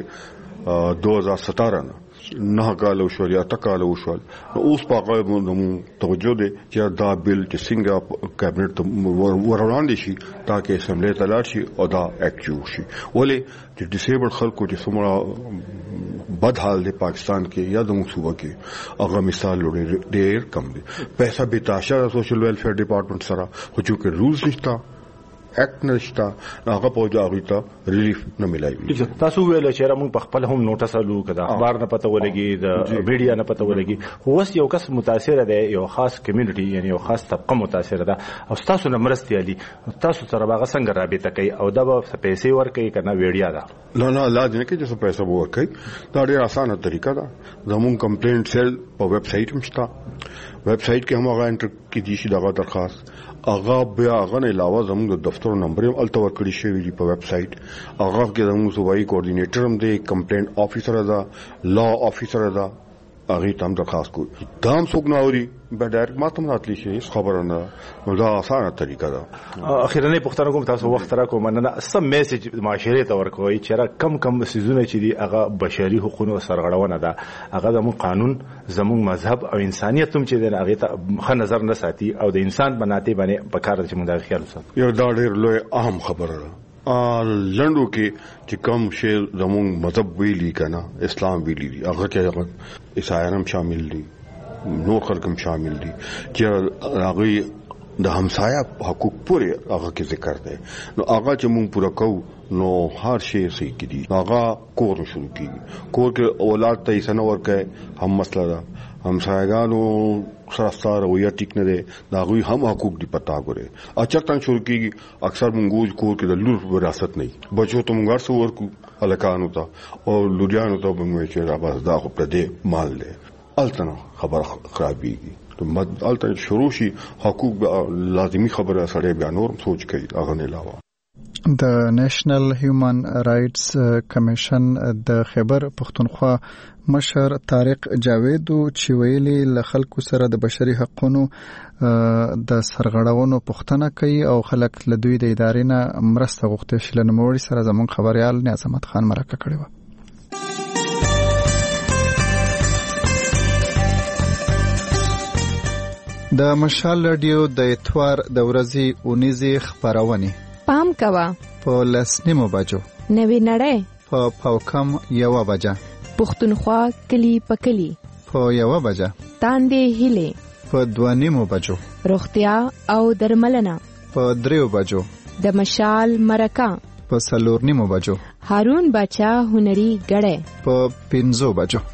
سرخوړلې 2017 نه کالو شو یا تکالو شو نو اوس په هغه نو توجه دي چې دا بیل چې څنګه کابینټ وروړاندې شي ترڅو اسمبلی ته لاړ شي او دا اکټ جوړ شي. ولې چې ډیسیبل خلکو چې څومره بد حال دی پاکستان کې یا د صوبه کې هغه مثال ډېر کم دي. پیسې به تاشا سوشل ویلفیر ډپارټمنټ سره خو چې رولز نشته اکټ نشته هغه په جوړی ته ریلیف نه ملایي. تاسو ویل چې موږ په خپل هم نوټس الو کدا اخبار نه پته ولګي د میډیا نه پته ولګي اوس یو کس متاثر دی یو خاص کمیونټي یعنی یو خاص طبقه متاثر ده او تاسو نه مرستي علي تاسو سره هغه څنګه رابطه کوي او دا به پیسې ورکوي کنه ویډیا ده نه لازم نه کې چې پیسې ورکوي دا ډېر اسانه طریقه ده. زموږ کمپلینټ سیل په ویب سټ هم شته ویب سټ کې هم هغه انټر کې دي شي دغه درخواست هغه بیا هغه نه علاوه زموږ د دفتر نمبر هم الته ورکړی شوی دی په ویب سټ هغه کې زموږ صوبایي کوارډینیټر هم دی کمپلینټ افیسر دا لا افیسر دا هغه تم درخواست کو دام څوک نه اوري به ډایرکټ ماته راتلی شي خبره نه نو دا اسانه طریقه ده. اخیرنۍ پوښتنه کوم تاسو وخت راکوم نه سم میسج معاشرې ته ورکوي چې کم سيزونه چې دي هغه بشري حقوقو سرغړونه ده هغه زموږ قانون زموږ مذهب او انسانيت هم چې هغه ته ښه نظر نه ساتي او د انسان بناتې باندې په کار چې موږ دا خیال وساتو. یو دا ډېر لوی اهم خبره ده لندو کې چې کوم شی زموږ مذهب ویلي کنه اسلام ویلي دي هغه کې عیسایان شامل دي نور خلک هم شامل دي چې هغه د همسایه حقوق پورې هغه کې ذکر دی نو هغه چې موږ پوره کوو نو هر شی صحیح کیږي هغه کور شروع کیږي کور کې اولاد ته یې سنور کوي هم مسله ده همسایګانو سره ویا ټیک نه دی دا غوي هم حقوق دی پتا غره اچتان شروع کیږي اکثر مونږ کور کې د لور وراثت نه بچو ته مونږ سره ورکو الکانو ته او لوریانو ته به موږ چې را بس دا خو پر دې مال دی التنه خبر خرابېږي ته التنه شروع شي حقوق لازمی خبره سره بیا نور سوچ کوي هغه نه علاوه د نېشنل هیومن رائټس کمیشن د خیبر پختونخوا مشر طارق جاوید چې ویلي له خلکو سره د بشري حقوقو د سرغړونو پوښتنه کوي او خلک له دوی د ادارې نه مرسته غوښتي شي. له نوموړي سره زموږ خبريال نعظمت خان مرکه کړې و. د مشال رادیو د اتوار د ورځې اونیزې خبرونه پام کوا په لسنیمو بجو نوی نړۍ په پاوکم 1 بجه پښتونخوا کلی پکلی په 1 بجه تاندې هله په 2 بجو روغتیا او درملنه په 3 بجو د مشال مرکه په 4 بجو هارون بچا هنري غړې په 5 بجو.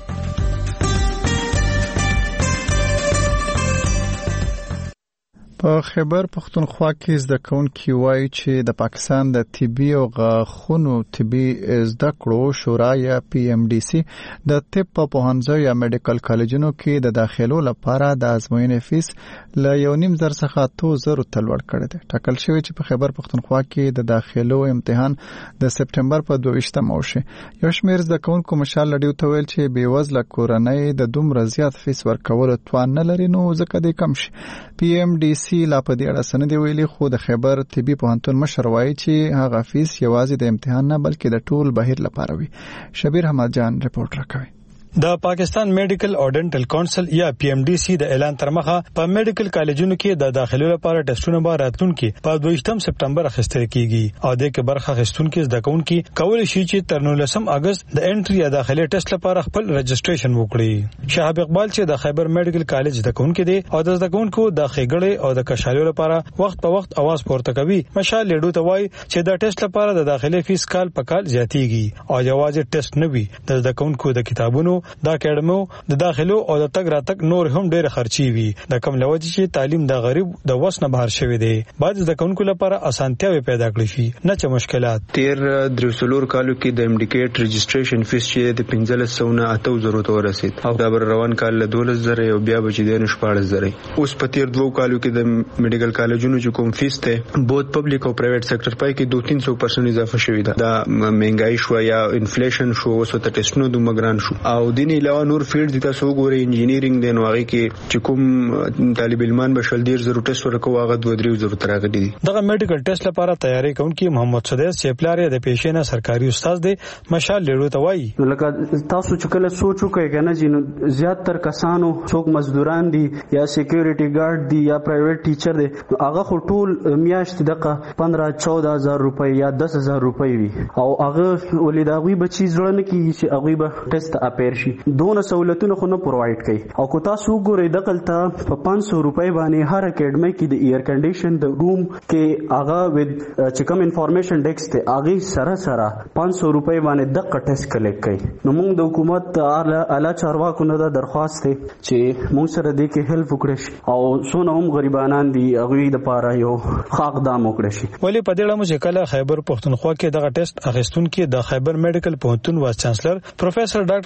په خیبر پختونخوا کې زده کوونکي وایي چې د پاکستان د طبي او غاښونو طبي زده کړو شورا یا PMDC د طب په پوهنځیو یا میډیکل کالجونو کې د داخلو لپاره د ازموینې فیس له 1.5 څخه 2000 ته لوړ کړی دی. ټاکل شوی چې په خیبر پختونخوا کې د داخلو امتحان د سپټمبر په 22 وشي. یو شمېر زده کوونکو مشال لډیو ته ویل چې بېوزله کورنۍ د دومره زیات فیس ورکولو توان نه لري نو ځکه دې کم شي. PMDC لا په دې اړه سند ویلي خو د خیبر طبي پوهنتون مشر وایي چې هغه فیس یوازې د امتحان نه بلکې د ټول بهیر لپاره وي. شبیر احمد جان رپورټ راکوي. د پاکستان میډیکل او ډینټل کونسل یا PMDC د اعلان تر مخه په میډیکل کالجونو کې د داخلو لپاره ټیسټونه به راتلونکي په 22 سپټمبر اخیستل کیږي او د کې برخه اخیستونکو زده کوونکي کولای شي چې تر 19 اگست د انټری یا داخلي ټیسټ لپاره خپل رجسټریشن وکړي. شهاب اقبال چې د خیبر میډیکل کالج زده کوونکي دي او د زده کوونکو د خېګړې او د کشالو لپاره وخت په وخت आवाज پورته کوي مشال لیډو ته وایي چې د ټیسټ لپاره د داخلي فیس کال په کال زیاتیږي او جواز ټیسټ نه وي د زده کوونکو د کتابونو د اکیډمو د داخلو او د تګ راتګ نور هم ډېر خرچي وي د کم لوجه چې تعلیم د غریب د وس نه بهر شوی دی بعد د کوونکو لپاره اسانتیاوي پیدا کړی شي نه چې مشکلات. تیر درسلور کالو کې د امډیکیټ رجسټریشن فیس چې د 1500 نه 8000 ته ورسید او دا بر روان کال له 12000 او بیا بچی د 14000. اوس په تیر 2 کالو کې د میډیکل کالجونو چې کوم فیس ته بوت پبلک او پرایویټ سېکټر پای کې 2-300% اضافه شوی ده. دا مهنګای شو یا انفلیشن شو وسو ته ټیسټونو د مګران شو او دین علاوه نور فیلډ دي تاسو وګورئ انجینیرینګ دی نو هغه کې چې کوم طالب علمان بشل ډیر ضرورت ټیسټ ورکو هغه 2-3 ضرورت راغلي دي. دغه میډیکل ټیسټ لپاره تیاری کوونکی محمد سدیس سیپلار د پیشینه سرکاري استاد دی مشال لیډو ته وایي لکه تاسو چې کله سوچ وکړئ کنه چې زیات تر کسانو څوک مزدوران دي یا سکیورټي ګارد دي یا پرایویټ ټیچر دی هغه خو ټول میاشت دغه 15-14,000 روپۍ یا 10,000 روپۍ وي او هغه ولې دا غوي بچی زړه نه کیږي چې هغه به ټیسټ اپیر شي دونه سہولتونه خو نه پرووایډ کوي او کو تاسو ګورئ دغلته په 500 روپۍ باندې هر اکیډمي کې د ایر کنډیشن د روم کې هغه ود چې کوم انفارمیشن ډیسک ته هغه سره 500 روپۍ باندې دغه ټیسټ کلیکټ کوي. نو موږ د حکومت اعلی چارواکو نه د درخواست ته چې موږ سره د کې هیلپ وکړي شي او څونه هم غریبانان دي هغه د پاره یو خاق دام وکړي شي. ولی په دې اړه مشکل خیبر پختونخوا کې دغه ټیسټ اخیستونکو د خیبر میډیکل پوهنتون وایس چانسلر پروفیسور ډاکټر ضیاء الحق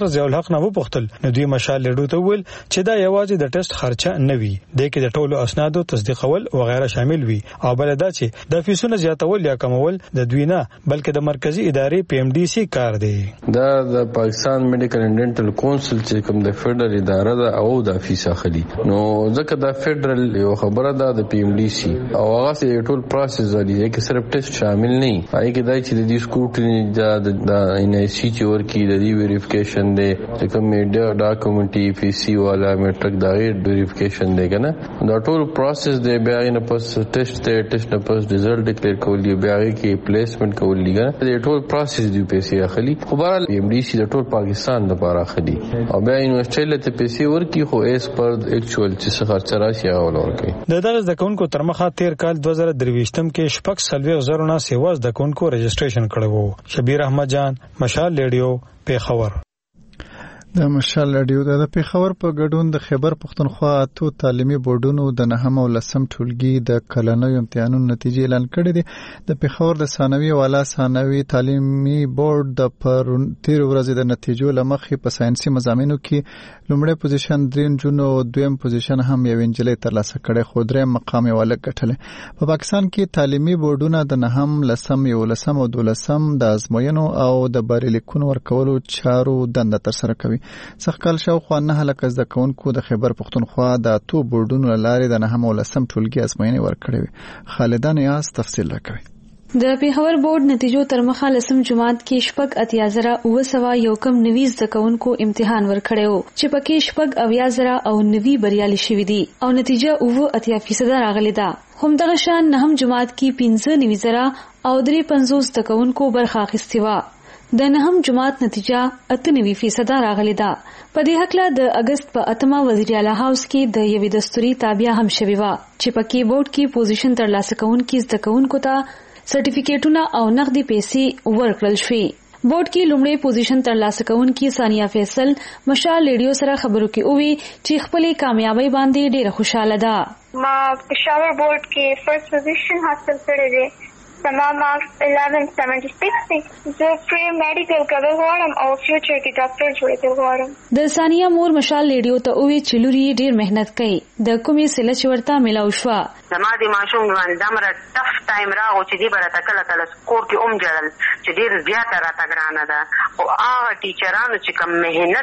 حق نه وپوښتل نو دوی مشال لیډو ته ویل چې دا یوازې د ټیسټ خرچه نه وي د کې د ټولو اسنادو تصدیقول او غیره شامل وي او بل دا چې د فیسونو زیاتول یا کمول د دوی نه بلکې د مرکزی ادارې PMDC کار دی. دا د پاکستان میډیکل اینڈ ډینټل کونسل چې کوم د فدرال اداره ده او د فیس اخلي نو ځکه دا فدرال یو خبره ده د PMDC او هغه سه ټول پروسس دی چې صرف ټیسټ شامل نه هي کې دا چې د سکوټنی د NIC چې ورکی د دې ویریفیکیشن دی چې کوم میډیا ډاکومنټي PC والا میټرک دا ویریفیکیشن دی کنه دا ټول پروسس دی بیا نه پس ټیسټ نه پس ریزلټ ډیکلیئر کول دی بیا کې پلیسمنٹ کول دی دا ټول پروسس دی پیسې اخلي خو بهرحال PMDC د ټول پاکستان لپاره اخلي او بیا یونیورسيټي ته پیسې ورکی خو اس پر اکچوال چې خرچه راشي هغه ورکی د درس د کونکو ترمخه 13 کال 2023 کې شپږ سلوي زرونه سیواز د کونکو رجسټریشن کړو. شبیر احمد جان مشال ریډیو پیښور. د مشال ریډیو د پیښور په ګډون د خیبر پښتونخوا اتو تعلیمي بورډونو د 9 او 10 ټولګي د کلنوي امتحانونو نتیجې اعلان کړې دي. د پیښور د ثانوي او اعلی ثانوي تعلیمي بورډ د پر 13 ورځې د نتیجو لمخې په ساينسي مضامینو کې لومړی پوزیشن 3 جون او دویم پوزیشن هم یو انجلۍ ترلاسه کړي خو دریم مقام یې ولګ ګټل. په پاکستان کې تعلیمي بورډونه د 9 10 11 او 12 د ازموینو او د بریلیکونو ورکولو چارو دنده تر سره کوي. څخکل شاوخوا 9 لک زده کوونکو د خیبر پښتونخوا د اتو بورډونو لارې د 9 او 10 ټولګي ازموینې ورکړې. خالد نیاز تفصیل راکوي. د پیښور بورډ نتیجو تر مخه لسم جماعت کې شپږ اتیازره او سوا یو کم 90 زکونکو امتحان ورکړیو چې پکې شپږ اویازره او 90 بریالي شوي دي او نتیجه او 80% راغلي ده. هم دغه شان نهم جماعت کې 15 زره او 350 زکونکو برخه اخیستې و. د نهم جماعت نتیجه 98% راغلی ده. په دې حکله د اگست په 8 وزیر اعلی هاوس کې د یوې دستوري تابع هم شوی و چې پکې بورډ کې پوزیشن ترلاسه کوونکي زده کوونکو ته سرټیفیکیټونه او نقدي پیسې ورکړل شوې. بورډ کې لومړی پوزیشن ترلاسه کوونکي ثانیه فیصل مشال ریډیو سره خبرو کې وی چې خپلې کامیابی باندې ډېره خوشاله ده. ما پېښور بورډ کې فرست پوزیشن حاصل کړی دی. زما مارکس 1176 دی. زه پری میډیکل کول غواړم او فیوچر کې ډاکټر جوړېدل غواړم. د ثانیه مور مشال ریډیو ته وی چې لوري ډېر مهنت کوي. د کومې سله چې ورته ملاو شو زما د ماشوم باندې دمره ټف ټایم راغو چې دی برته کله کله سکور کې جړل چې ډېر زیاته راته ګرانه ده او هغه ټیچرانو چې کوم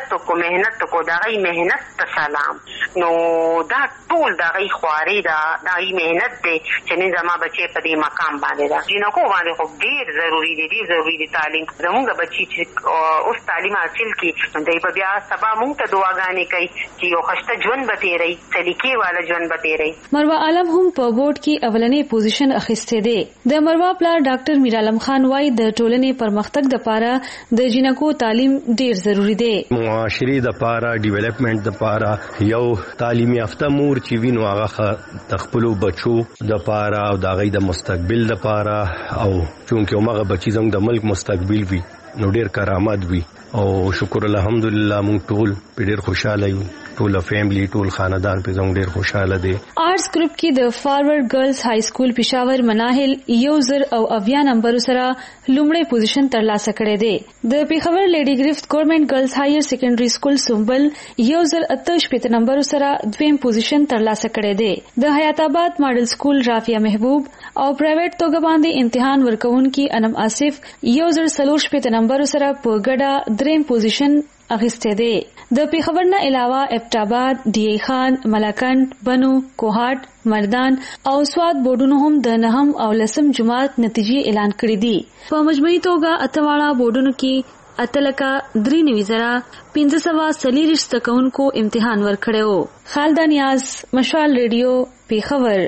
مهنت کو دا غي مهنت ته سلام. نو دا ټول دا غي خواري دا غي مهنت دی چې نه زما بچي په دې مقام باندې ده. جنکو باندې خو ډېر ضروری دی تعلیم. زموږ بچي چې اوس تعلیم حاصل کړي دوی په بیا سبا موږ ته دعاګانې کوي چې یو خشته ژوند به تیری سلیقې والا ژوند به تیری. مروه عالم هم په بورډ کې اولنې پوزیشن اخیسته دی. د مروه پلار ډاکټر میر عالم خان وايي د ټولنې پرمختګ لپاره د جنکو تعلیم ډېر ضروری دی. معاشري د لپاره ډیولپمنٹ د لپاره یو تعلیمي یافته مور چې وینو هغه د خپل بچو د لپاره او د غي د مستقبل لپاره او چونکه هغه بچی زموږ د ملک مستقبل وي نو ډېر کرامت وي او شکر الحمدلله موږ ټول ډېر خوشاله یو. ټول فیملی ټول خاندان په زموږ ډېر خوشاله دي. آرټس گروپ کې د فارورډ ګرلز های سکول پېښور مناهل 1,080 نمبر سره لومړی پوزیشن ترلاسه کړی دی. د پېښور لیډي گرفت ګورنمنت ګرلز هایر سیکنډري سکول سومبل 1,088 نمبر سره دویم پوزیشن ترلاسه کړی دی. د حیات آباد ماډل سکول رافیا محبوب او پرایویټ توګه باندې امتحان ورکوونکي انم آصف 1,044 نمبر سره په ګډه دریم پوزیشن اخیسته دی. د پیښور نه علاوه ابټاباد، ډی ای خان، ملاکنډ، بنو، کوهاټ، مردان او سواد بورډونو هم د 9 او 10 جماعت نتیجې اعلان کړې دي. په مجموعي توګه اتواړه بورډونو کې اتلکا 93,540 تکونکو امتحان ورکړیو. خالد نیاز مشال ریډیو پیښور.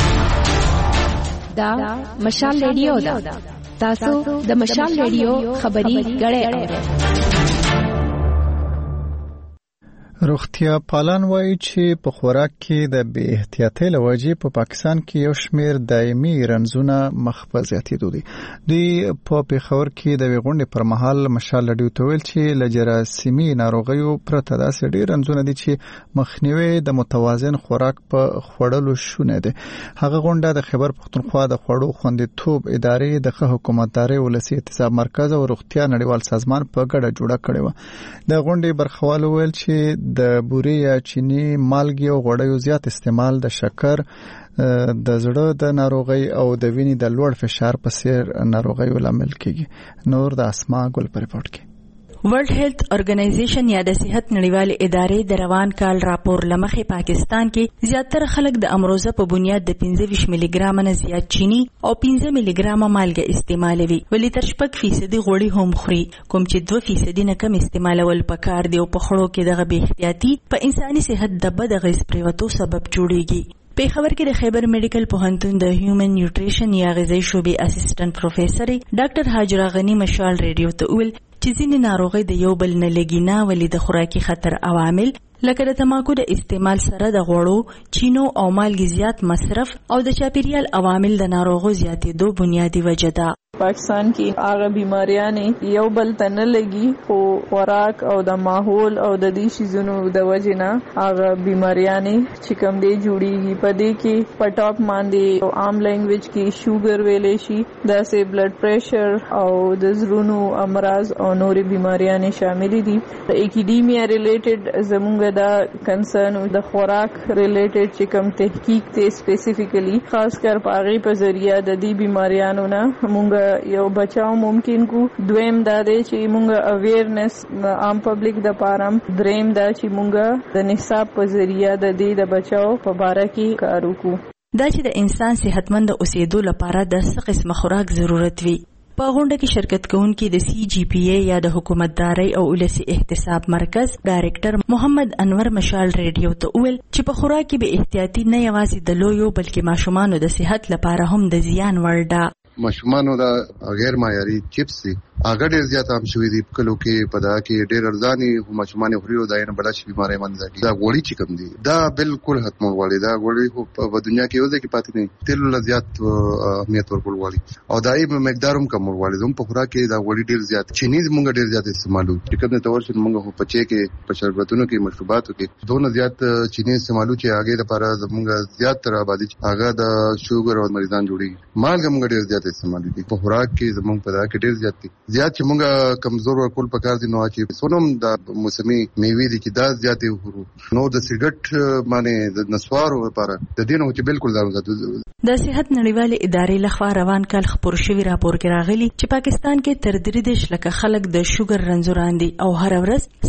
دا مشال ریډیو دا تاسو د مشال ریډیو خبري غړې اورئ. روغتیا پالان وایي چې په خوراک کې د بې احتیاطۍ له وجې په پاکستان کې یو شمېر دایمي رنځونه مخ په زیاتېدو دي. دوی په پېښور کې د یوې غونډې پر مهال مشال راډیو ته ویل چې له جراثیمي ناروغیو پرته داسې ډېر رنځونه دي چې مخنیوی د متوازن خوراک په خوړلو شونې ده. هغه غونډه د خیبر پښتونخوا د خوړو خوندیتوب ادارې د ښه حکومتدارۍ ولسي احتساب مرکز او روغتیا نړیوال سازمان په ګډه جوړه کړې وه. د غونډې برخوالو ویل چې د بوري یا چینی مالګې او غوړیو زیات استعمال د شکر د زړه د ناروغۍ او د وینې د لوړ فشار په څیر ناروغیو لامل کیږي. نور د اسما ګل په ریپورت کې. ورلد هیلث ارګنایزیشن یا د صحت نړیوالې ادارې د روان کال راپور لمخې پاکستان کې زیاتره خلک د امروزه په بنیاد د 25 ملي ګرام نه زیات چینی او 15 ملي ګرام مالګه استعمالوي، ولی تر 6% غوړي هم خوري، کوم چې 2% نه کم استعمالول پکار دی او په خړو کې دغه بې احتیاطي په انساني صحت د بد غذا پریوتو سبب جوړیږي. پیښور کې د خیبر میډیکل پوهنتون د هیومن نیوټریشن یا غذایی شعبې اسسټنټ پروفیسور ډاکټر حاجره غنی مشال ریډیو ته ویل چې ځینې ناروغۍ د یو بل نه لګي نه، ولې د خوراکي خطر عوامل لکه د تماکو د استعمال سره د غوړو، چینو او مالګې زیات مصرف او د چاپیریال عوامل د ناروغو زیاتېدو بنیادی وجه ده. پاکستان کې هغه بیماریانې یو بل ته نه لګي، خو خوراک او د ماحول او د دې شیزونو د وجې نه هغه بیماریانې چې کوم دی جوړیږي. په دې کې په ټاپ باندې عام لینګویج کې شوګر ویلې شي، داسې بلډ پریشر او د زړونو امراض او نورې بیماریانې شامل دي. اکیډیمیا ریلیټډ زمونږ دا کنسرن د خوراک ریلیټډ چې کوم تحقیق ته سپیسیفیکلی خاص کر په هغې په ذریعہ د دې بیماریانو نه مونږ یو بچاو ممکن کو. دویم دا دی چې مونږ اویرنس عام پبلک د پارم، دریم دا چې مونږ د نصاب په ذریعہ د دې د بچاو په باره کې کار وکړو. دا چې د انسان صحتمند اوسېدو لپاره د څه قسم خوراک ضرورت وي. په غونډه کې شرکت کوونکي د CGPA یا د حکومتدارۍ او ولسي احتساب مرکز ډایرکټر محمد انور مشال ریډیو ته ویل چې په خوراک کې به احتیاطي نه یوازې د لویو بلکې ماشومانو د صحت لپاره هم د زیان وړ ده. ماشومانو دا غیر معیاري چپس دي، هغه ډېر زیات عام شوي دي. په کلو کې په دا کې ډېر ارزاني ماشومان خوري او دا یې نه بلا شي بیماری باندې ځي. دا غوړي چې کوم دي دا بالکل ختمول غواړي. دا غوړي خو په دنیا کې یو ځای کې پاتې نه، تیلو له زیات اهمیت ورکول غواړي او دا یې مقدار هم کمول غواړي. زموږ په خوراک کې دا غوړي ډېر زیات، چینی مونږ ډېر زیات استعمالو. چې کوم ته ورشي مونږ په چای کې، په شربتونو کې، مشروباتو کې دونه زیات چینی استعمالو چې هغه لپاره زموږ زیات تر آبادی هغه د شوګر او مریضان جوړي. مالګه مونږ ډېر زیات استعمالو دي په خوراک کې، زموږ په دا کې ډېر زیات دي. زیات چې مونږ کمزور ورکول پکار دي، نو چې سونم د موسمي میوې دي چې دا زیاتې خورو، نو د سیګرټ باندې د نسوارو لپاره د دې نو چې بالکل ځان ساتو. د صحت نړیوالې ادارې لخوا روان کال خپور شوی راپور کې راغلی چې پاکستان کې تر 3 لکه خلک د شوګر رنځوران دي او هر ورځ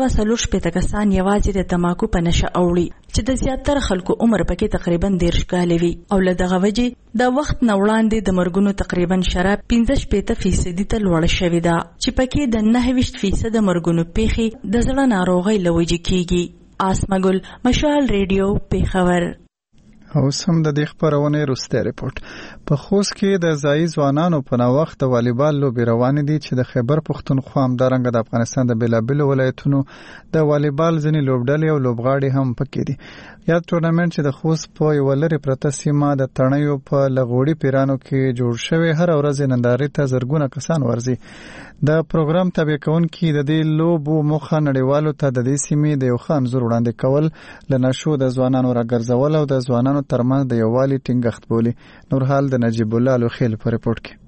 440 کسان یوازې د تماکو په نشه اوړي چې د زیاتره خلکو عمر پکې تقریبا 10 کاله وي او له دغه وجې د وخت نه وړاندې د مرګونو تقریبا شراب 15% ته لوړ شوې ده چې پکې د 9% مرګونو پیښې د زړه ناروغۍ له وجې کیږي. آسما ګل، مشال ریډیو، پیښور. او سم د دې خبرونه وروسته ریپورت. په خوست کې د ځای ځوانانو په نوښت د والیبال لوبې روانې دي چې د خیبر پښتونخوا همدارنګه د افغانستان د بیلابیلو ولایتونو د والیبال ځینې لوبډلې او لوبغاړي هم پکې دي. یا ټورنمنت چې د خوست په یو لري پرته سیمه د تڼیو په لغوړي پیرانو کې جوړ شوی، هر ورځ نندارې ته زرګونه کسان ورځي. د پروګرام تابع کوونکي د دې لوبو موخه نړیوالو ته د دې سیمې د یو ښه انځور وړاندې کول، له نشو د ځوانانو راګرځول او د ځوانانو ترمنځ د یووالي ټینګښت بولي. نور حال د نجیب الله لوخیل په ریپورت کې.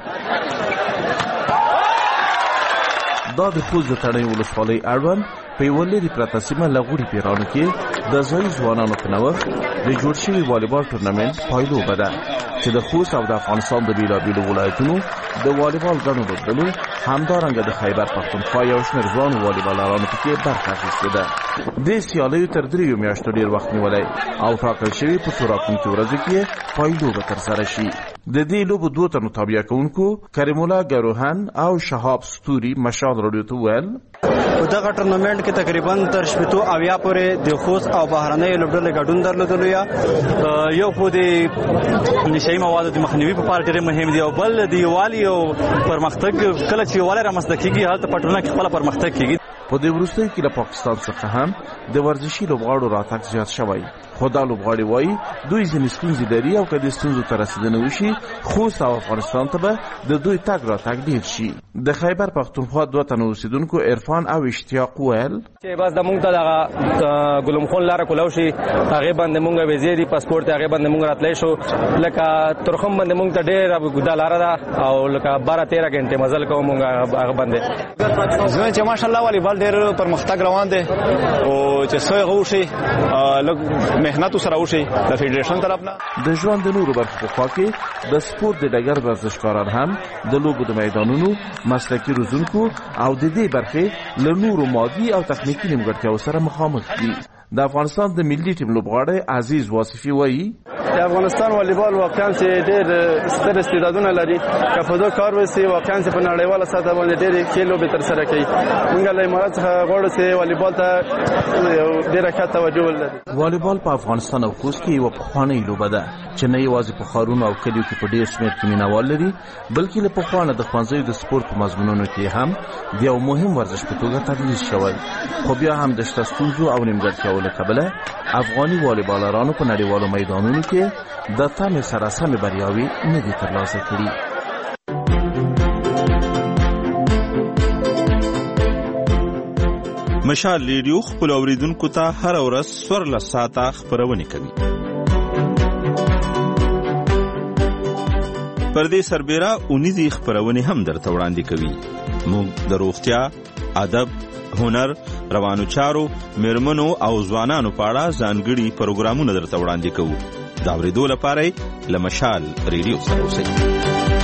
دا د خوست د تڼیو ولسوالۍ اړوند په یوه لرې پرته سیمه لغوړي پیرانو کې د ځایي ځوانانو په نوښت د جوړ شوي والیبال ټورنمنټ پایلوبه ده چې د خوست او د افغانستان د بیلابیلو ولایتونو د والیبال ګڼو لوبډلو همدارنګه د خیبر پښتونخوا یو شمېر ځوانو والیبالرانو پکې برخه اخیستې ده. دې سیالیو تر 3 میاشتو ډېر وخت نیولی او ټاکل شوي په څو راتلونکو ورځو کې پایلوبه ترسره شي. د دې لوبو 2 تنو تابع کوونکو کریم الله ګروهن او شهاب ستوري مشال راډیو ته ویل په دغه ټورنمنټ کې تقریبا تر 70 پورې د خوست او بهرنۍ لوبډلې ګډون درلودلو. یو خو د نشایي موادو د مخنیوي په اړه ډېر مهم دی او بل د یووالي او پرمختګ. کله چې یووالی رامنځته کېږي هلته په ټولنه کې خپله پرمختګ کېږي. په دې وروستیو کې له پاکستان څخه هم د ورزشي لوبغاړو راتګ زیات شوی، خو دا لوبغاړي وایي دوی ځینې ستونزې لري او که دې ستونزو ته رسېدنه وشي خوست او افغانستان ته به د دوی تګ راتګ ډېر شي. د خیبر پښتونخوا 2 تنه اوسېدونکو عرفان او اشتیاق وویل چې بس د مونږ ته دغه ګلم خون لاره کولاو شي، هغې باندې مونږ ویزې دي، پاسپورټ دی، هغې باندې مونږ راتلی شو. لکه ترخم باندې مونږ ته ډېره اوږده لاره ده او لکه 12-13 غنټې مزل کوو مونږ هغه باندې. ځوان چې ماشاءالله والیبال ډېر پرمختګ روان دی او چې څه هغه وشي لږ محنت سره وشي د فیډریشن طرف نه. د ژوند د نورو برخو په خوا کې د سپورت د ډګر ورزشکاران هم د لوبو د میدانونو، مسلکي روزونکو او د دې برخې له نورو مادي او تخنیکي نیمګړتیاوو سره مخامخ دي. د افغانستان د ملي ټیم لوبغاړی عزیز واصفي وایي د افغانستان والیبال واقعا چې ډېر ستر استعدادونه لري، که په دو کار وسي واقعا چې په نړیواله سطح باندې ډېرې ښې لوبې ترسره کوي. موږ له امارات څخه غواړو چې والیبال ته ډېره ښه توجه ولري. والیبال په افغانستان او خوست کې یوه پخوانۍ لوبه ده چې نه یوازې په ښارونو او کلیو کې په ډېر شمېر کې مینهوال لري، بلکې له پخوا نه د ښوونځیو د سپورت په مضمونونو کې هم د یو مهم ورزش په توګه تدریس شوی. خو بیا هم د شته ستونزو او نیمګړتیاوو له کبله افغاني والیبالرانو په نړیوالو میدانونو کې د تمې سره سمې بریاوې نه دي ترلاسه کړي. مشال ریډیو خپل اوریدونکو ته هر ورځ 14 ساعته خبرونه کوي. پر دې سربېره اونیزي خبرونه هم درته وړاندې کوي. موږ د روغتیا، ادب، هنر، روانو چارو، میرمنو او ځوانانو په اړه ځانګړي پروګرامونه درته وړاندې کوو. دا اورېدو لپاره له مشال ریډیو سره اوسئ.